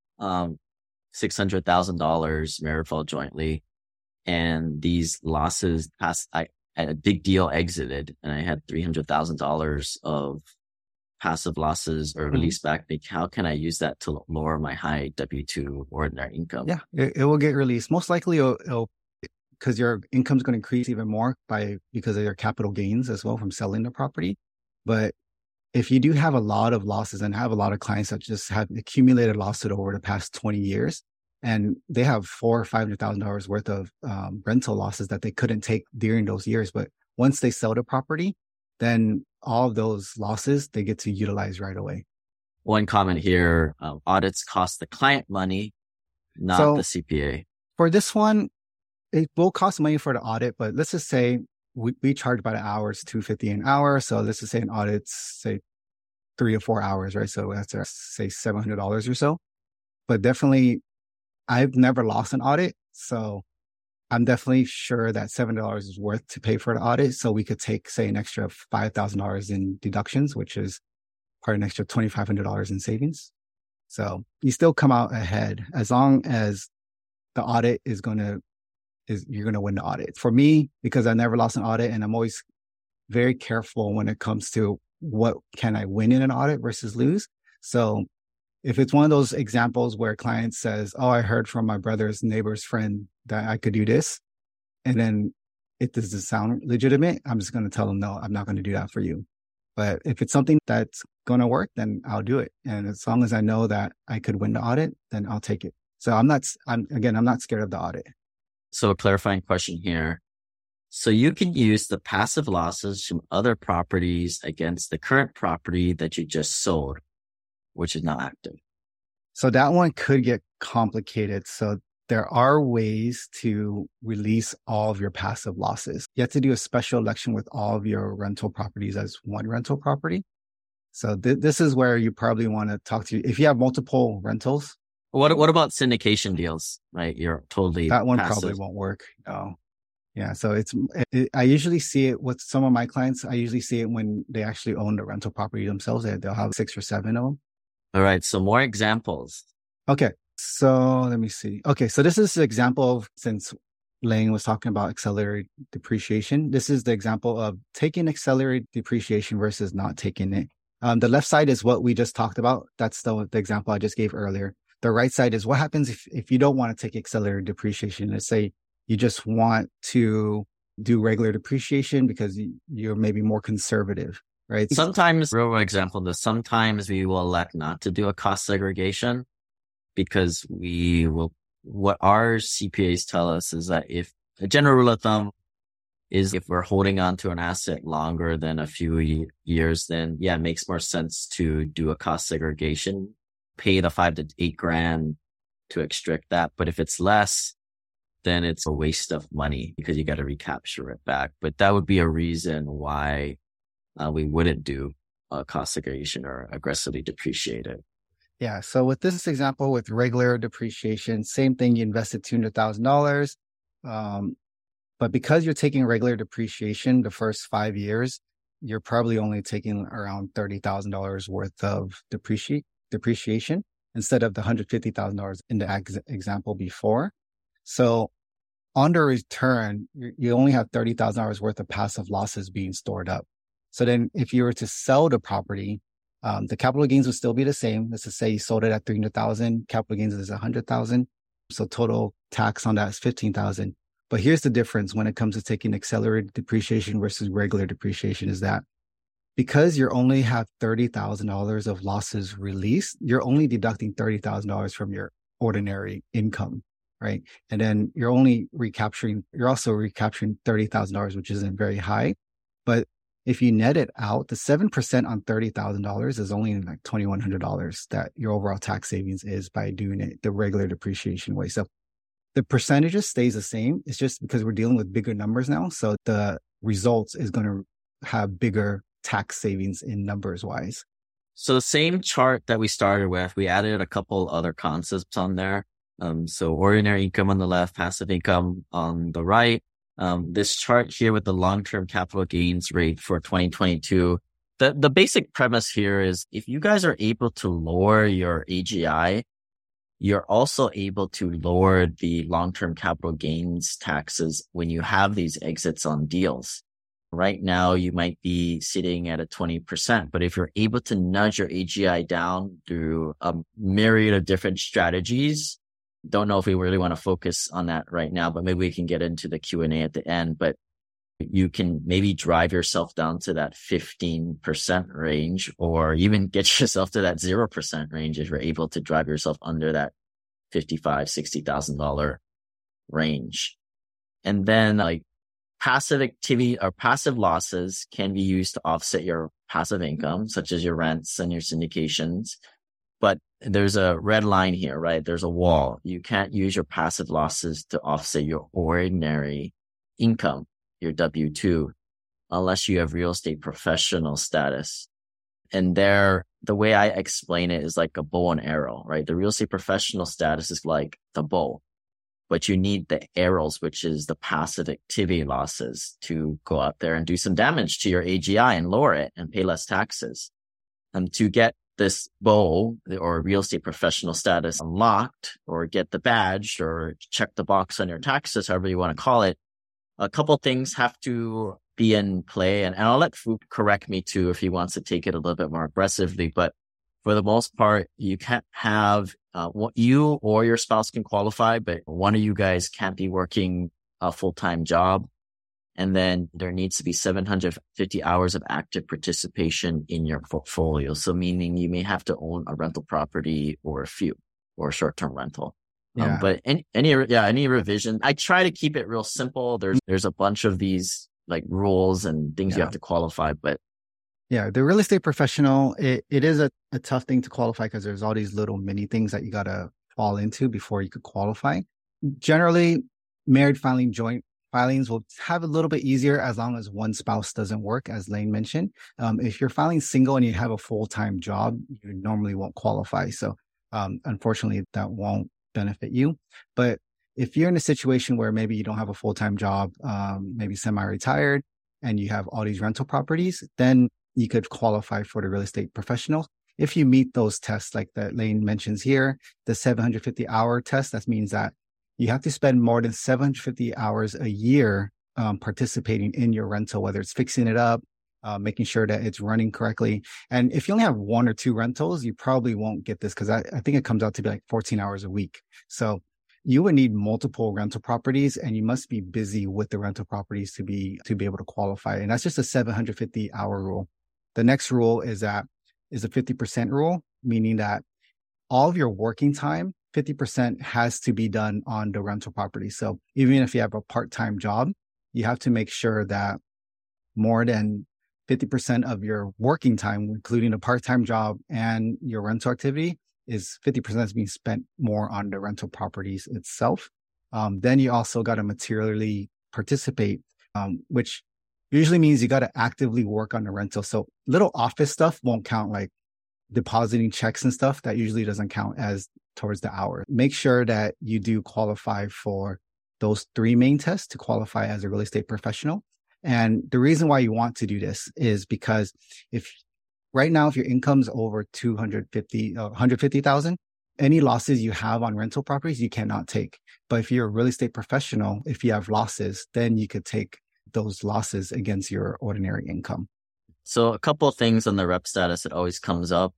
um six hundred thousand dollars Marifel jointly, and these losses pass, I had a big deal exited and I had three hundred thousand dollars of passive losses or release back, how can I use that to lower my high W two ordinary income? Yeah, it, it will get released. Most likely it'll, it'll because your income's going to increase even more by because of your capital gains as well from selling the property. But if you do have a lot of losses and have a lot of clients that just have accumulated losses over the past twenty years, and they have four or five hundred thousand dollars worth of um, rental losses that they couldn't take during those years, but once they sell the property, then all of those losses they get to utilize right away. One comment here: uh, audits cost the client money, not so the C P A. For this one, it will cost money for the audit, but let's just say we, we charge by the hours, two hundred fifty dollars an hour. So let's just say an audit's say three or four hours, right? So that's uh, say seven hundred dollars or so. But definitely, I've never lost an audit. So I'm definitely sure that seven dollars is worth to pay for the audit. So we could take, say, an extra five thousand dollars in deductions, which is part of an extra two thousand five hundred dollars in savings. So you still come out ahead as long as the audit is going to, is you're going to win the audit. For me, because I never lost an audit and I'm always very careful when it comes to what can I win in an audit versus lose. So if it's one of those examples where a client says, oh, I heard from my brother's neighbor's friend that I could do this, and then it doesn't sound legitimate, I'm just going to tell them, no, I'm not going to do that for you. But if it's something that's going to work, then I'll do it. And as long as I know that I could win the audit, then I'll take it. So I'm not, I'm again, I'm not scared of the audit. So a clarifying question here. So you can use the passive losses from other properties against the current property that you just sold, which is not active. So that one could get complicated. So there are ways to release all of your passive losses. You have to do a special election with all of your rental properties as one rental property. So th- this is where you probably want to talk to, if you have multiple rentals. What what about syndication deals, right? You're totally That one passive. Probably won't work. No. Yeah. So it's, it, I usually see it with some of my clients. I usually see it when they actually own the rental property themselves. They, they'll have six or seven of them. All right. So more examples. Okay. So let me see. Okay. So this is the example of, since Lane was talking about accelerated depreciation, this is the example of taking accelerated depreciation versus not taking it. Um, the left side is what we just talked about. That's the, the example I just gave earlier. The right side is what happens if, if you don't want to take accelerated depreciation. Let's say you just want to do regular depreciation because you, you're maybe more conservative, right? Sometimes, real example, this, sometimes we will elect not to do a cost segregation because we will, what our C P As tell us is that if a general rule of thumb is if we're holding on to an asset longer than a few years, then yeah, it makes more sense to do a cost segregation, pay the five to eight grand to extract that. But if it's less, then it's a waste of money because you got to recapture it back. But that would be a reason why uh, we wouldn't do a cost segregation or aggressively depreciate it. Yeah. So with this example, with regular depreciation, same thing, you invested two hundred thousand dollars. Um, But because you're taking regular depreciation the first five years, you're probably only taking around thirty thousand dollars worth of depreciate, depreciation instead of the one hundred fifty thousand dollars in the ex- example before. So on the return, you only have thirty thousand dollars worth of passive losses being stored up. So then if you were to sell the property, um, the capital gains would still be the same. Let's just say you sold it at three hundred thousand dollars, capital gains is one hundred thousand dollars. So total tax on that is fifteen thousand dollars. But here's the difference when it comes to taking accelerated depreciation versus regular depreciation is that because you only have thirty thousand dollars of losses released, you're only deducting thirty thousand dollars from your ordinary income, right? And then you're only recapturing, you're also recapturing thirty thousand dollars, which isn't very high. But if you net it out, the seven percent on thirty thousand dollars is only like two thousand one hundred dollars that your overall tax savings is by doing it the regular depreciation way. So the percentages stays the same. It's just because we're dealing with bigger numbers now. So the results is going to have bigger tax savings in numbers wise. So the same chart that we started with, we added a couple other concepts on there. Um, so ordinary income on the left, passive income on the right. Um, this chart here with the long-term capital gains rate for twenty twenty-two. The, the basic premise here is if you guys are able to lower your A G I, you're also able to lower the long-term capital gains taxes when you have these exits on deals. Right now, you might be sitting at a twenty percent, but if you're able to nudge your A G I down through a myriad of different strategies, don't know if we really want to focus on that right now, but maybe we can get into the Q and A at the end, but you can maybe drive yourself down to that fifteen percent range or even get yourself to that zero percent range if you're able to drive yourself under that fifty-five thousand dollars, sixty thousand dollars range. And then like passive activity or passive losses can be used to offset your passive income, such as your rents and your syndications. But there's a red line here, right? There's a wall. You can't use your passive losses to offset your ordinary income, your W two, unless you have real estate professional status. And there, the way I explain it is like a bow and arrow, right? The real estate professional status is like the bow, but you need the arrows, which is the passive activity losses, to go out there and do some damage to your A G I and lower it and pay less taxes. And to get this bow or real estate professional status unlocked or get the badge or check the box on your taxes, however you want to call it, a couple things have to be in play. And, and I'll let Phuc correct me too if he wants to take it a little bit more aggressively. But for the most part, you can't have uh, you or your spouse can qualify, but one of you guys can't be working a full-time job. And then there needs to be seven hundred fifty hours of active participation in your portfolio. So meaning you may have to own a rental property or a few or a short-term rental. Yeah. Um, but any, any, yeah, any revision, I try to keep it real simple. There's, there's a bunch of these like rules and things yeah. you have to qualify, but yeah, the real estate professional, it, it is a, a tough thing to qualify because there's all these little mini things that you got to fall into before you could qualify. Generally, married filing joint filings will have a little bit easier as long as one spouse doesn't work, as Lane mentioned. Um, if you're filing single and you have a full-time job, you normally won't qualify. So um, unfortunately, that won't benefit you. But if you're in a situation where maybe you don't have a full-time job, um, maybe semi-retired, and you have all these rental properties, then you could qualify for the real estate professional. If you meet those tests like that Lane mentions here, the seven hundred fifty hour test, that means that you have to spend more than seven hundred fifty hours a year um, participating in your rental, whether it's fixing it up, uh, making sure that it's running correctly. And if you only have one or two rentals, you probably won't get this because I, I think it comes out to be like fourteen hours a week. So you would need multiple rental properties, and you must be busy with the rental properties to be to be able to qualify. And that's just a seven hundred fifty hour rule. The next rule is that is a fifty percent rule, meaning that all of your working time, fifty percent has to be done on the rental property. So even if you have a part-time job, you have to make sure that more than fifty percent of your working time, including a part-time job and your rental activity, is fifty percent is being spent more on the rental properties itself. Um, then you also got to materially participate, um, which usually means you got to actively work on the rental. So little office stuff won't count, like depositing checks and stuff. That usually doesn't count as towards the hour. Make sure that you do qualify for those three main tests to qualify as a real estate professional. And the reason why you want to do this is because if right now, if your income's over two hundred fifty, uh, one hundred fifty thousand, any losses you have on rental properties, you cannot take. But if you're a real estate professional, if you have losses, then you could take those losses against your ordinary income. So a couple of things on the rep status that always comes up.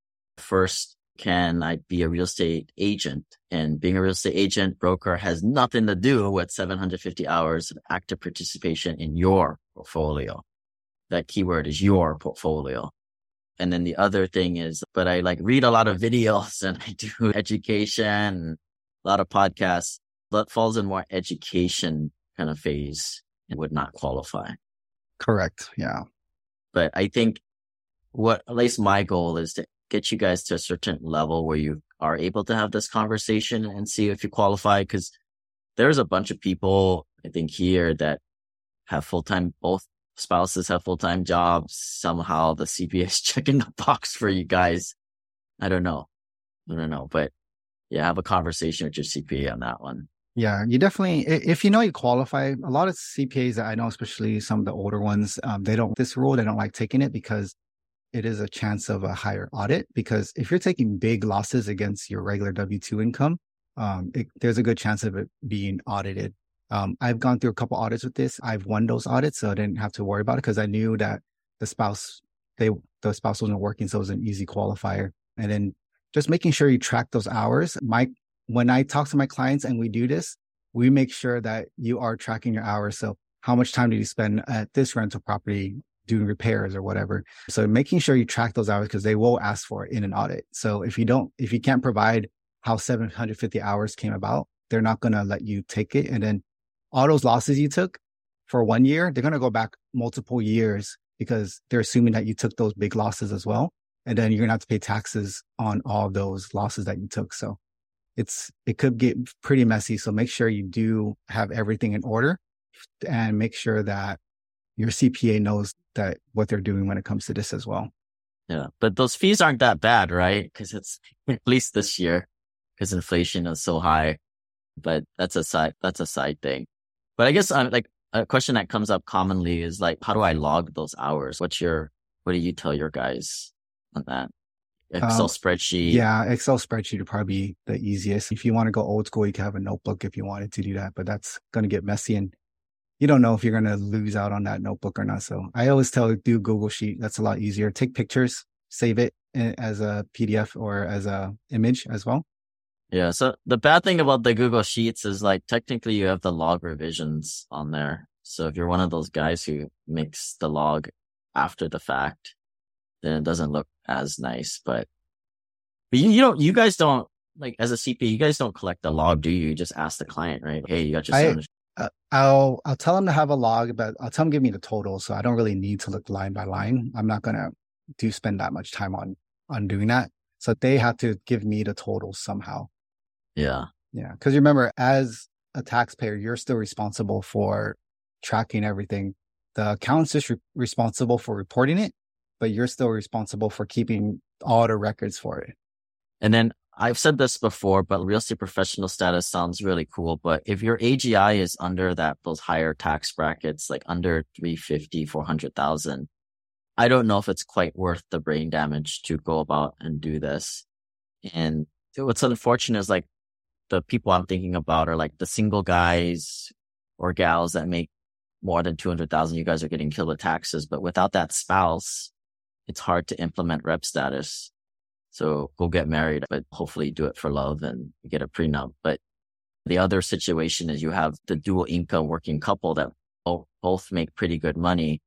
First, can I be a real estate agent? And being a real estate agent, broker has nothing to do with seven hundred fifty hours of active participation in your portfolio. That keyword is your portfolio. And then the other thing is, but I like read a lot of videos and I do education, a lot of podcasts. That falls in more education kind of phase and would not qualify. Correct. Yeah. But I think what, at least my goal is to get you guys to a certain level where you are able to have this conversation and see if you qualify. Because there's a bunch of people, I think, here that have full-time, both spouses have full-time jobs. Somehow the C P A is checking the box for you guys. I don't know. I don't know. But yeah, have a conversation with your C P A on that one. Yeah, you definitely, if you know you qualify, a lot of C P As that I know, especially some of the older ones, um, they don't, this rule, they don't like taking it because it is a chance of a higher audit. Because if you're taking big losses against your regular W two income, um, it, there's a good chance of it being audited. Um, I've gone through a couple audits with this. I've won those audits, so I didn't have to worry about it because I knew that the spouse, they, the spouse wasn't working. So it was an easy qualifier. And then just making sure you track those hours. My, when I talk to my clients and we do this, we make sure that you are tracking your hours. So how much time do you spend at this rental property doing repairs or whatever? So making sure you track those hours because they will ask for it in an audit. So if you don't, if you can't provide how seven hundred fifty hours came about, they're not going to let you take it. And then all those losses you took for one year, they're going to go back multiple years because they're assuming that you took those big losses as well. And then you're going to have to pay taxes on all of those losses that you took. So it's, it could get pretty messy. So make sure you do have everything in order and make sure that your C P A knows that what they're doing when it comes to this as well. Yeah. But those fees aren't that bad, right? Because it's at least this year because inflation is so high, but that's a side, that's a side thing. But I guess uh, like a question that comes up commonly is like, how do I log those hours? What's your, what do you tell your guys on that? Excel um, spreadsheet. Yeah, Excel spreadsheet would probably be the easiest. If you want to go old school, you can have a notebook if you wanted to do that, but that's going to get messy and you don't know if you're going to lose out on that notebook or not. So I always tell do Google Sheet. That's a lot easier. Take pictures, save it as a P D F or as a image as well. Yeah. So the bad thing about the Google Sheets is like technically you have the log revisions on there. So if you're one of those guys who makes the log after the fact, then it doesn't look as nice. But, but you, you don't, you guys don't, like as a C P A, you guys don't collect the log, do you? You just ask the client, right? Hey, you got your I, uh, I'll, I'll tell them to have a log, but I'll tell them give me the total. So I don't really need to look line by line. I'm not going to do spend that much time on, on doing that. So they have to give me the total somehow. Yeah. Yeah. Cause you remember as a taxpayer, you're still responsible for tracking everything. The accountant's just re- responsible for reporting it, but you're still responsible for keeping all the records for it. And then I've said this before, but real estate professional status sounds really cool. But if your A G I is under that, those higher tax brackets, like under three fifty, four hundred thousand, I don't know if it's quite worth the brain damage to go about and do this. And what's unfortunate is like the people I'm thinking about are like the single guys or gals that make more than two hundred thousand, you guys are getting killed with taxes. But without that spouse, it's hard to implement rep status. So go get married, but hopefully do it for love and get a prenup. But the other situation is you have the dual income working couple that both make pretty good money.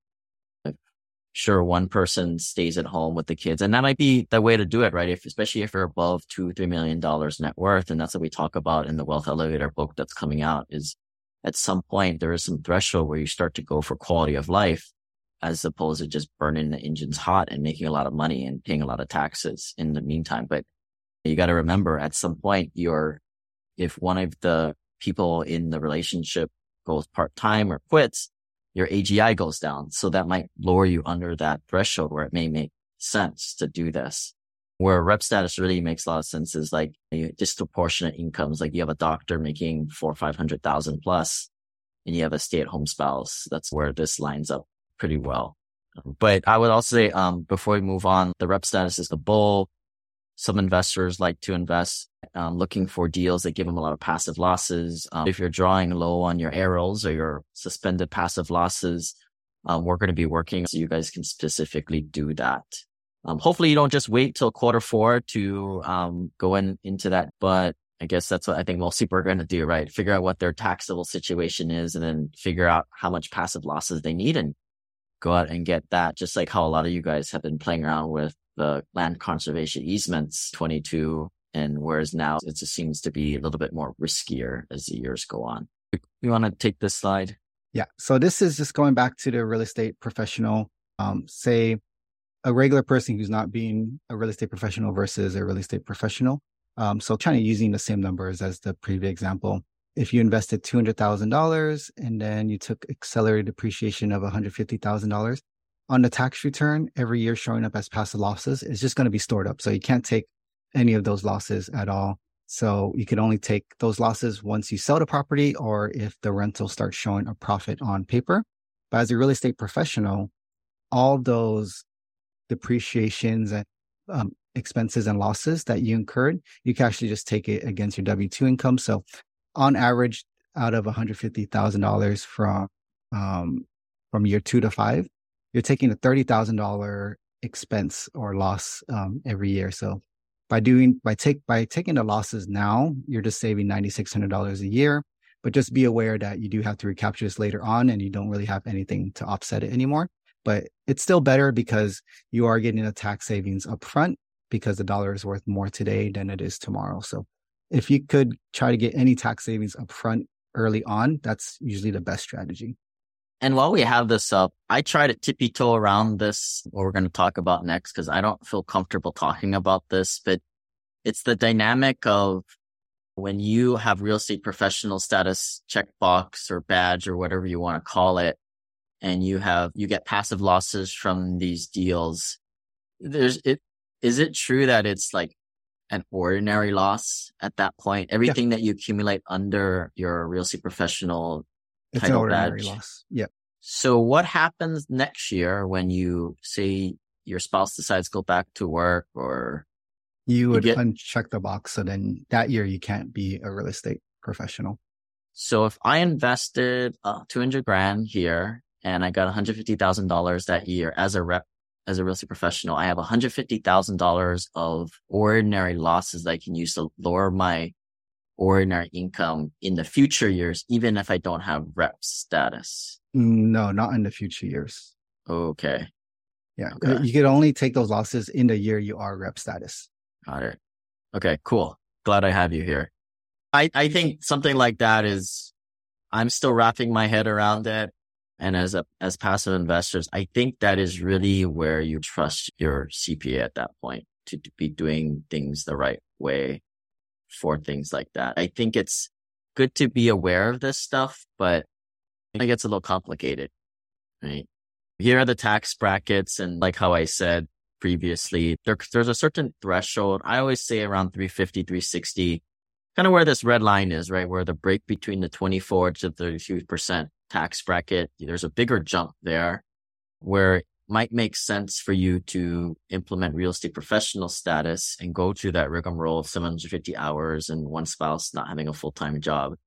Sure, one person stays at home with the kids, and that might be the way to do it, right? If, especially if you're above two, three million dollars net worth. And that's what we talk about in the Wealth Elevator book that's coming out, is at some point there is some threshold where you start to go for quality of life, as opposed to just burning the engines hot and making a lot of money and paying a lot of taxes in the meantime. But you got to remember, at some point, you're, if one of the people in the relationship goes part-time or quits, your A G I goes down. So that might lower you under that threshold where it may make sense to do this. Where rep status really makes a lot of sense is like disproportionate incomes. Like you have a doctor making four or five hundred thousand plus, and you have a stay-at-home spouse. That's where this lines up pretty well. But I would also say, um, before we move on, the rep status is the bull. Some investors like to invest um, looking for deals that give them a lot of passive losses. Um, if you're drawing low on your arrows or your suspended passive losses, um, we're going to be working so you guys can specifically do that. Um, hopefully you don't just wait till quarter four to um, go in into that. But I guess that's what I think most people are going to do, right? Figure out what their taxable situation is and then figure out how much passive losses they need and go out and get that. Just like how a lot of you guys have been playing around with the land conservation easements twenty-two, and whereas now it just seems to be a little bit more riskier as the years go on. You want to take this slide? Yeah. So this is just going back to the real estate professional, um, say a regular person who's not being a real estate professional versus a real estate professional. Um, so kind of using the same numbers as the previous example. If you invested two hundred thousand dollars and then you took accelerated depreciation of one hundred fifty thousand dollars, on the tax return, every year showing up as passive losses is just going to be stored up. So you can't take any of those losses at all. So you can only take those losses once you sell the property or if the rental starts showing a profit on paper. But as a real estate professional, all those depreciations and um, expenses and losses that you incurred, you can actually just take it against your W two income. So on average, out of one hundred fifty thousand dollars from um, from year two to five, you're taking a thirty thousand dollars expense or loss um, every year. So by doing, by take, by taking the losses now, you're just saving nine thousand six hundred dollars a year, but just be aware that you do have to recapture this later on and you don't really have anything to offset it anymore. But it's still better because you are getting a tax savings up front because the dollar is worth more today than it is tomorrow. So if you could try to get any tax savings up front early on, that's usually the best strategy. And while we have this up, I try to tippy toe around this, what we're going to talk about next, because I don't feel comfortable talking about this, but it's the dynamic of when you have real estate professional status checkbox or badge or whatever you want to call it, and you have, you get passive losses from these deals. There's it. Is it true that it's like an ordinary loss at that point? Everything yeah. that you accumulate under your real estate professional It's an ordinary badge. loss. Yep. So what happens next year when you say your spouse decides to go back to work or you would you get... uncheck the box. So then that year you can't be a real estate professional. So if I invested uh, two hundred grand here and I got one hundred fifty thousand dollars that year as a rep, as a real estate professional, I have one hundred fifty thousand dollars of ordinary losses that I can use to lower my ordinary income in the future years, even if I don't have rep status. No, not in the future years. Okay. Yeah. Okay. You could only take those losses in the year you are rep status. Got it. Okay, cool. Glad I have you here. I, I think something like that is, I'm still wrapping my head around it. And as a, as passive investors, I think that is really where you trust your C P A at that point to, to be doing things the right way for things like that. I think it's good to be aware of this stuff, but it gets a little complicated, right? Here are the tax brackets. And like how I said previously, there, there's a certain threshold. I always say around three fifty, three sixty, kind of where this red line is, right? Where the break between the twenty-four to thirty-two percent tax bracket, there's a bigger jump there where it might make sense for you to implement real estate professional status and go to that rigmarole of seven hundred fifty hours and one spouse not having a full-time job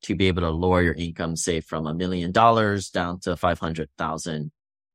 to be able to lower your income, say from a million dollars down to five hundred thousand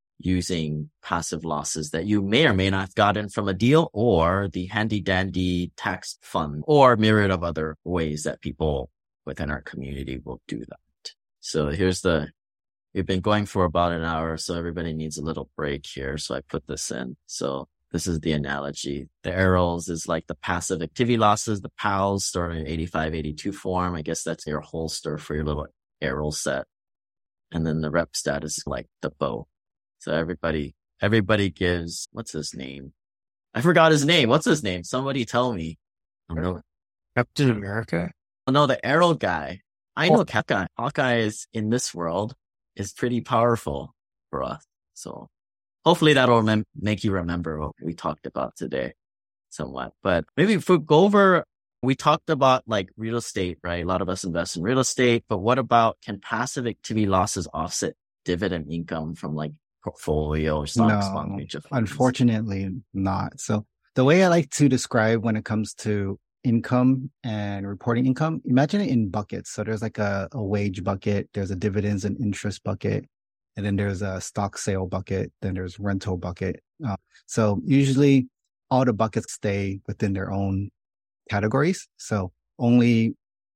using passive losses that you may or may not have gotten from a deal or the handy dandy tax fund or myriad of other ways that people within our community will do that. So here's the, we've been going for about an hour, so everybody needs a little break here. So I put this in. So this is the analogy. The arrows is like the passive activity losses, the P A Ls stored in eighty-five, eighty-two form. I guess that's your holster for your little arrow set. And then the rep stat is like the bow. So everybody, everybody gives, what's his name? I forgot his name. What's his name? Somebody tell me. I don't know. Captain America? Oh, no, the arrow guy. I know Hawkeye. Hawkeye is in this world is pretty powerful for us. So hopefully that'll mem- make you remember what we talked about today somewhat. But maybe if we go over, we talked about like real estate, right? A lot of us invest in real estate, but what about, can passive activity losses offset dividend income from like portfolio or stocks, No, bonds, mutual funds? unfortunately not. So the way I like to describe when it comes to income and reporting income, imagine it in buckets. So there's like a, a wage bucket, there's a dividends and interest bucket, and then there's a stock sale bucket, then there's rental bucket. Uh, so usually all the buckets stay within their own categories. So only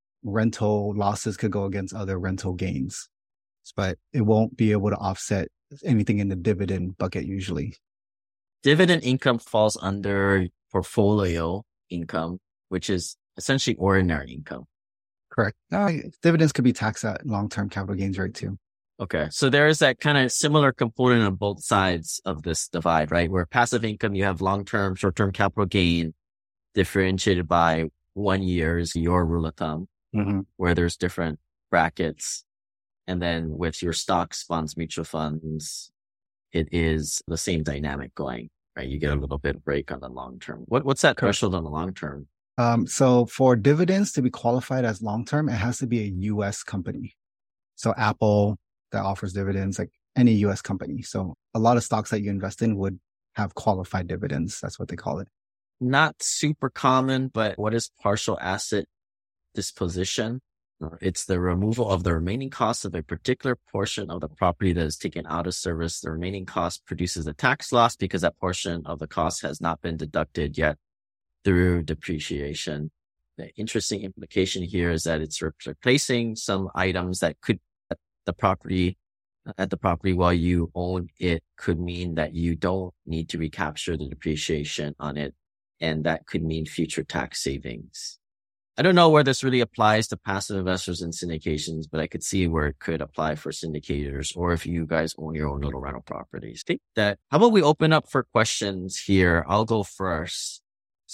rental losses could go against other rental gains, but it won't be able to offset anything in the dividend bucket usually. Dividend income falls under portfolio income, which is essentially ordinary income. Correct. Uh, dividends could be taxed at long-term capital gains rate too. Okay. So there is that kind of similar component on both sides of this divide, right? Where passive income, you have long-term, short-term capital gain differentiated by one year is your rule of thumb, Mm-hmm. where there's different brackets. And then with your stocks, bonds, mutual funds, it is the same dynamic going, right? You get a little bit of break on the long term. What, what's that Correct. threshold on the long term? Um, so for dividends to be qualified as long-term, it has to be a U S company. So Apple that offers dividends, like any U S company. So a lot of stocks that you invest in would have qualified dividends. That's what they call it. Not super common, but what is partial asset disposition? It's the removal of the remaining cost of a particular portion of the property that is taken out of service. The remaining cost produces a tax loss because that portion of the cost has not been deducted yet through depreciation. The interesting implication here is that it's replacing some items that could at the property at the property while you own it could mean that you don't need to recapture the depreciation on it. And that could mean future tax savings. I don't know where this really applies to passive investors and syndications, but I could see where it could apply for syndicators or if you guys own your own little rental properties. Take that. How about we open up for questions here? I'll go first.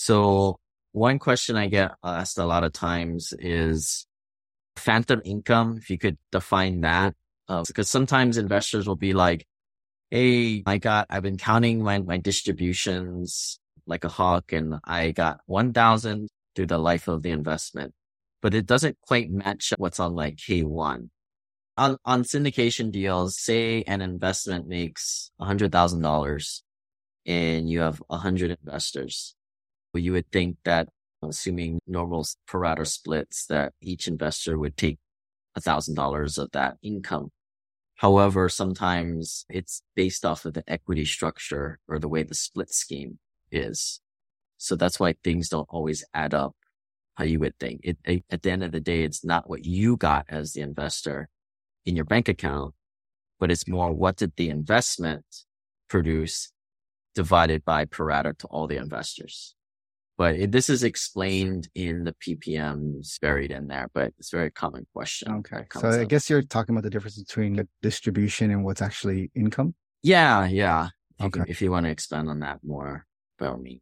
So one question I get asked a lot of times is phantom income. If you could define that, uh, because sometimes investors will be like, hey, I got, I've been counting my, my distributions like a hawk and I got one thousand through the life of the investment, but it doesn't quite match what's on like K one. On, on syndication deals, say an investment makes one hundred thousand dollars and you have one hundred investors. Well, you would think that, assuming normal pro rata splits, that each investor would take one thousand dollars of that income. However, sometimes it's based off of the equity structure or the way the split scheme is. So that's why things don't always add up how you would think. It, it, at the end of the day, it's not what you got as the investor in your bank account, but it's more what did the investment produce divided by pro rata to all the investors. But it, this is explained in the P P Ms buried in there, but it's a very common question. Okay. So I up. guess you're talking about the difference between the distribution and what's actually income. Yeah, yeah. If, Okay. you, if you want to expand on that more, by all means.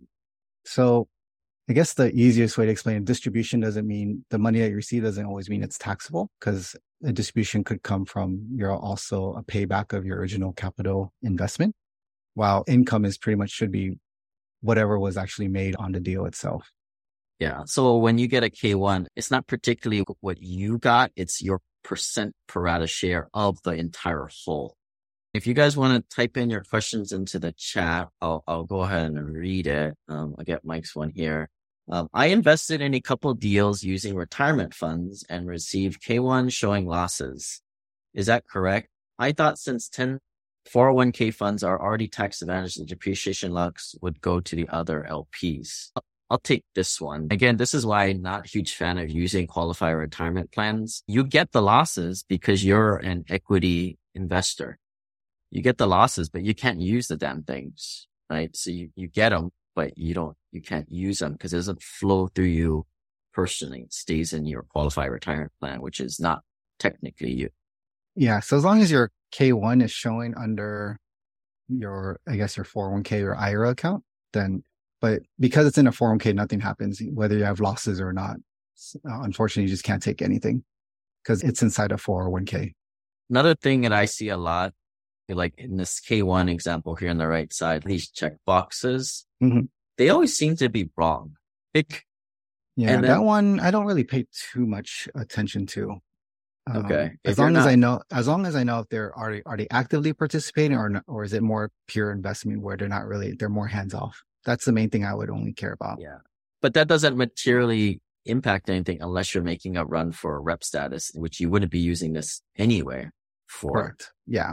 So I guess the easiest way to explain it, distribution doesn't mean the money that you receive doesn't always mean it's taxable, because a distribution could come from you're also a payback of your original capital investment, while income is pretty much should be whatever was actually made on the deal itself. Yeah. So when you get a K one, it's not particularly what you got. It's your percent pro rata share of the entire whole. If you guys want to type in your questions into the chat, I'll, I'll go ahead and read it. Um, I'll get Mike's one here. Um, I invested in a couple deals using retirement funds and received K one showing losses. Is that correct? I thought since ten four oh one k funds are already tax advantaged, the depreciation loss would go to the other L Ps. I'll, I'll take this one. Again, this is why I'm not a huge fan of using qualified retirement plans. You get the losses because you're an equity investor. You get the losses, but you can't use the damn things, right? So you, you get them, but you don't, you can't use them because it doesn't flow through you personally. It stays in your qualified retirement plan, which is not technically you. Yeah. So as long as your K one is showing under your, I guess your four oh one k or I R A account, then, but because it's in a four oh one k, nothing happens, whether you have losses or not. Uh, unfortunately, you just can't take anything because it's inside a four oh one k. Another thing that I see a lot, like in this K one example here on the right side, these check boxes, mm-hmm. they always seem to be wrong. It, yeah, and that then, one I don't really pay too much attention to. Um, okay. As long not, as I know, as long as I know if they're are they, are they actively participating or not, or is it more pure investment where they're not really, they're more hands off. That's the main thing I would only care about. Yeah, but that doesn't materially impact anything unless you're making a run for rep status, which you wouldn't be using this anyway for. Correct. Yeah.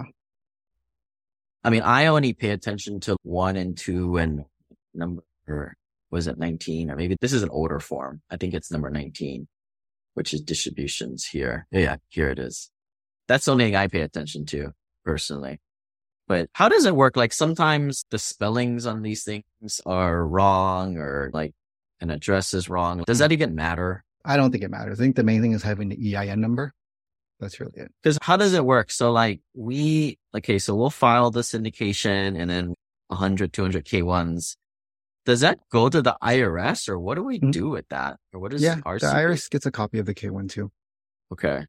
I mean, I only pay attention to one and two and number, or was it nineteen? Or maybe this is an older form. I think it's number nineteen, which is distributions here. Yeah, here it is. That's the only thing I pay attention to personally. But how does it work? Like sometimes the spellings on these things are wrong or like an address is wrong. Does that even matter? I don't think it matters. I think the main thing is having the E I N number. That's really it. Because how does it work? So like we, okay, so we'll file the syndication and then one hundred, two hundred K ones. Does that go to the I R S or what do we mm-hmm. do with that? Or what is yeah, our the I R S gets a copy of the K one too. Okay.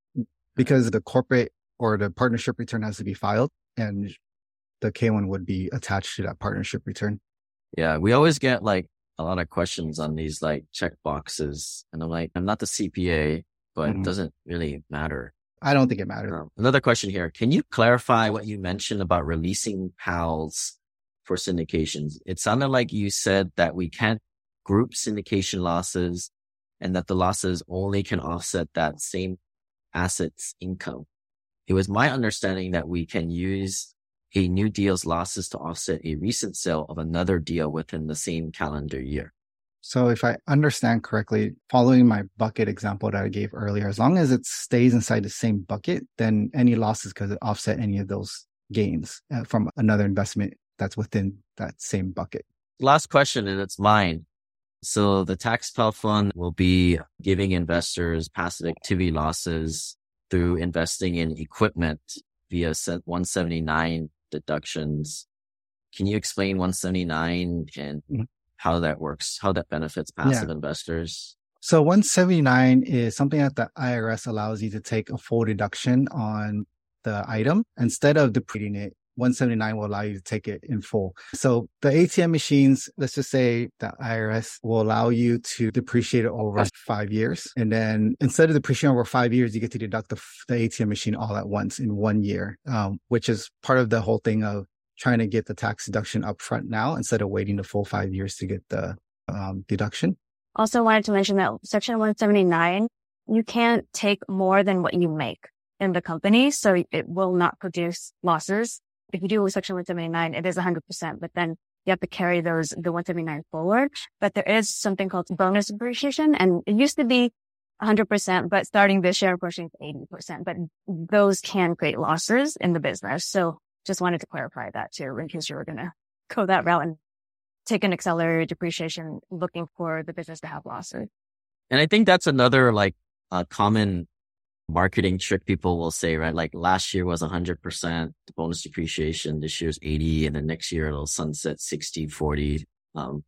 Because the corporate or the partnership return has to be filed and the K one would be attached to that partnership return. Yeah. We always get like a lot of questions on these like check boxes. And I'm like, I'm not the C P A, but mm-hmm. it doesn't really matter. I don't think it matters. Um, another question here. Can you clarify what you mentioned about releasing P A Ls for syndications? It sounded like you said that we can't group syndication losses and that the losses only can offset that same asset's income. It was my understanding that we can use a new deal's losses to offset a recent sale of another deal within the same calendar year. So if I understand correctly, following my bucket example that I gave earlier, as long as it stays inside the same bucket, then any losses could offset any of those gains uh, from another investment that's within that same bucket. Last question, and it's mine. So the tax P E L fund will be giving investors passive activity losses through investing in equipment via one seventy-nine deductions. Can you explain one seventy-nine and mm-hmm. how that works, how that benefits passive yeah. investors? So one seventy-nine is something that the I R S allows you to take a full deduction on the item. Instead of depreciating it, one seventy-nine will allow you to take it in full. So the A T M machines, let's just say the I R S will allow you to depreciate it over five years. And then instead of depreciating over five years, you get to deduct the, the A T M machine all at once in one year, um, which is part of the whole thing of trying to get the tax deduction up front now instead of waiting the full five years to get the um, deduction. Also wanted to mention that Section one seventy-nine, you can't take more than what you make in the company. So it will not produce losses. If you do Section one seventy-nine, it is one hundred percent, but then you have to carry those, the one seventy-nine forward. But there is something called bonus depreciation, and it used to be one hundred percent, but starting this year, approaching eighty percent. But those can create losses in the business. So just wanted to clarify that too, in case you were going to go that route and take an accelerated depreciation looking for the business to have losses. And I think that's another like uh, common marketing trick people will say, right? Like last year was one hundred percent the bonus depreciation. This year's eighty, and then next year it'll sunset sixty, forty, um,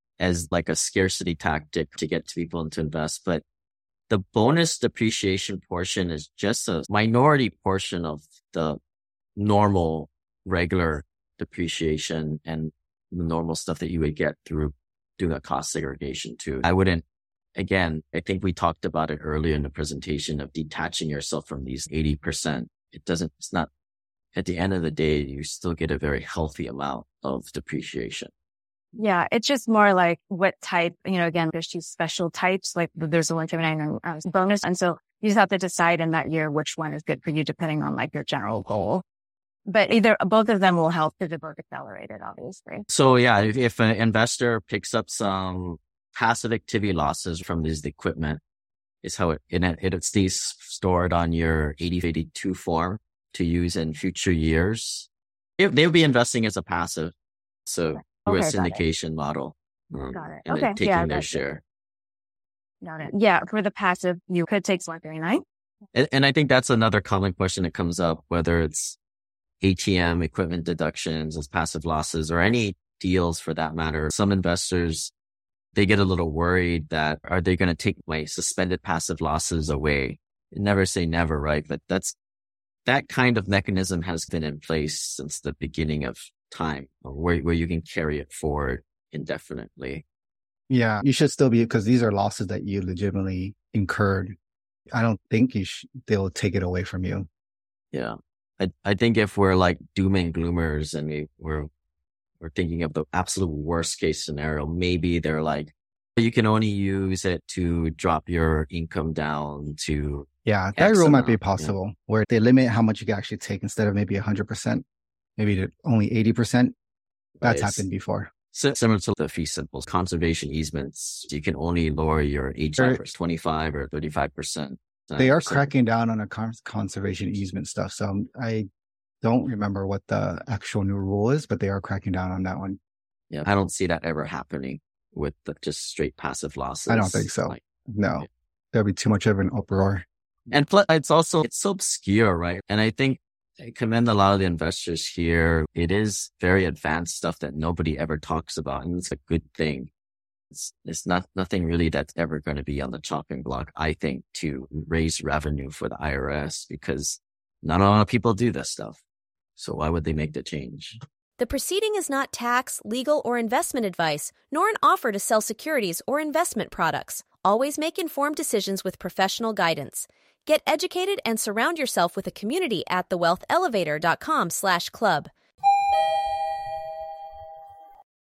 as like a scarcity tactic to get people to invest. But the bonus depreciation portion is just a minority portion of the normal, regular depreciation and the normal stuff that you would get through doing a cost segregation too. I wouldn't, again, I think we talked about it earlier in the presentation of detaching yourself from these eighty percent. It doesn't, it's not, at the end of the day, you still get a very healthy amount of depreciation. Yeah, it's just more like what type, you know, again, there's two special types, like there's a one seventy-nine uh, bonus. And so you just have to decide in that year which one is good for you, depending on like your general goal. But either, both of them will help because they're both accelerated, obviously. So yeah, if, if an investor picks up some passive activity losses from this equipment, is how it, it, it stays stored on your eighty eighty-two form to use in future years. It, they'll be investing as a passive. So through Okay, a got it. syndication model. Um, Got it. and Okay, then taking yeah, their that's it. share. Got it. Yeah, for the passive, you could take one thirty-nine. And, and I think that's another common question that comes up, whether it's A T M equipment deductions as passive losses or any deals for that matter. Some investors, they get a little worried that are they going to take my suspended passive losses away? Never say never, right? But that's, that kind of mechanism has been in place since the beginning of time, where, where you can carry it forward indefinitely. Yeah, you should still be, because these are losses that you legitimately incurred. I don't think you sh- they'll take it away from you. Yeah. I, I think if we're like doom and gloomers and we, we're, we're thinking of the absolute worst case scenario, maybe they're like, you can only use it to drop your income down to Yeah, that X rule might be amount, yeah. possible, where they limit how much you can actually take instead of maybe one hundred percent, maybe to only eighty percent. That's Right. happened before. Si- Similar to the fee simples, conservation easements, you can only lower your H I Right. for twenty-five or thirty-five percent. They are So- cracking down on a con- conservation easement stuff. So I don't remember what the actual new rule is, but they are cracking down on that one. Yeah, I don't see that ever happening with the just straight passive losses. I don't think so. Like, No, Yeah. there'll be too much of an uproar. and plus, it's also, it's so obscure, right? And I think I commend a lot of the investors here. It is very advanced stuff that nobody ever talks about. And it's a good thing. It's, it's not nothing really that's ever going to be on the chopping block, I think, to raise revenue for the I R S, because not a lot of people do this stuff. So why would they make the change? The proceeding is not tax, legal, or investment advice, nor an offer to sell securities or investment products. Always make informed decisions with professional guidance. Get educated and surround yourself with a community at the wealth elevator dot com slash club.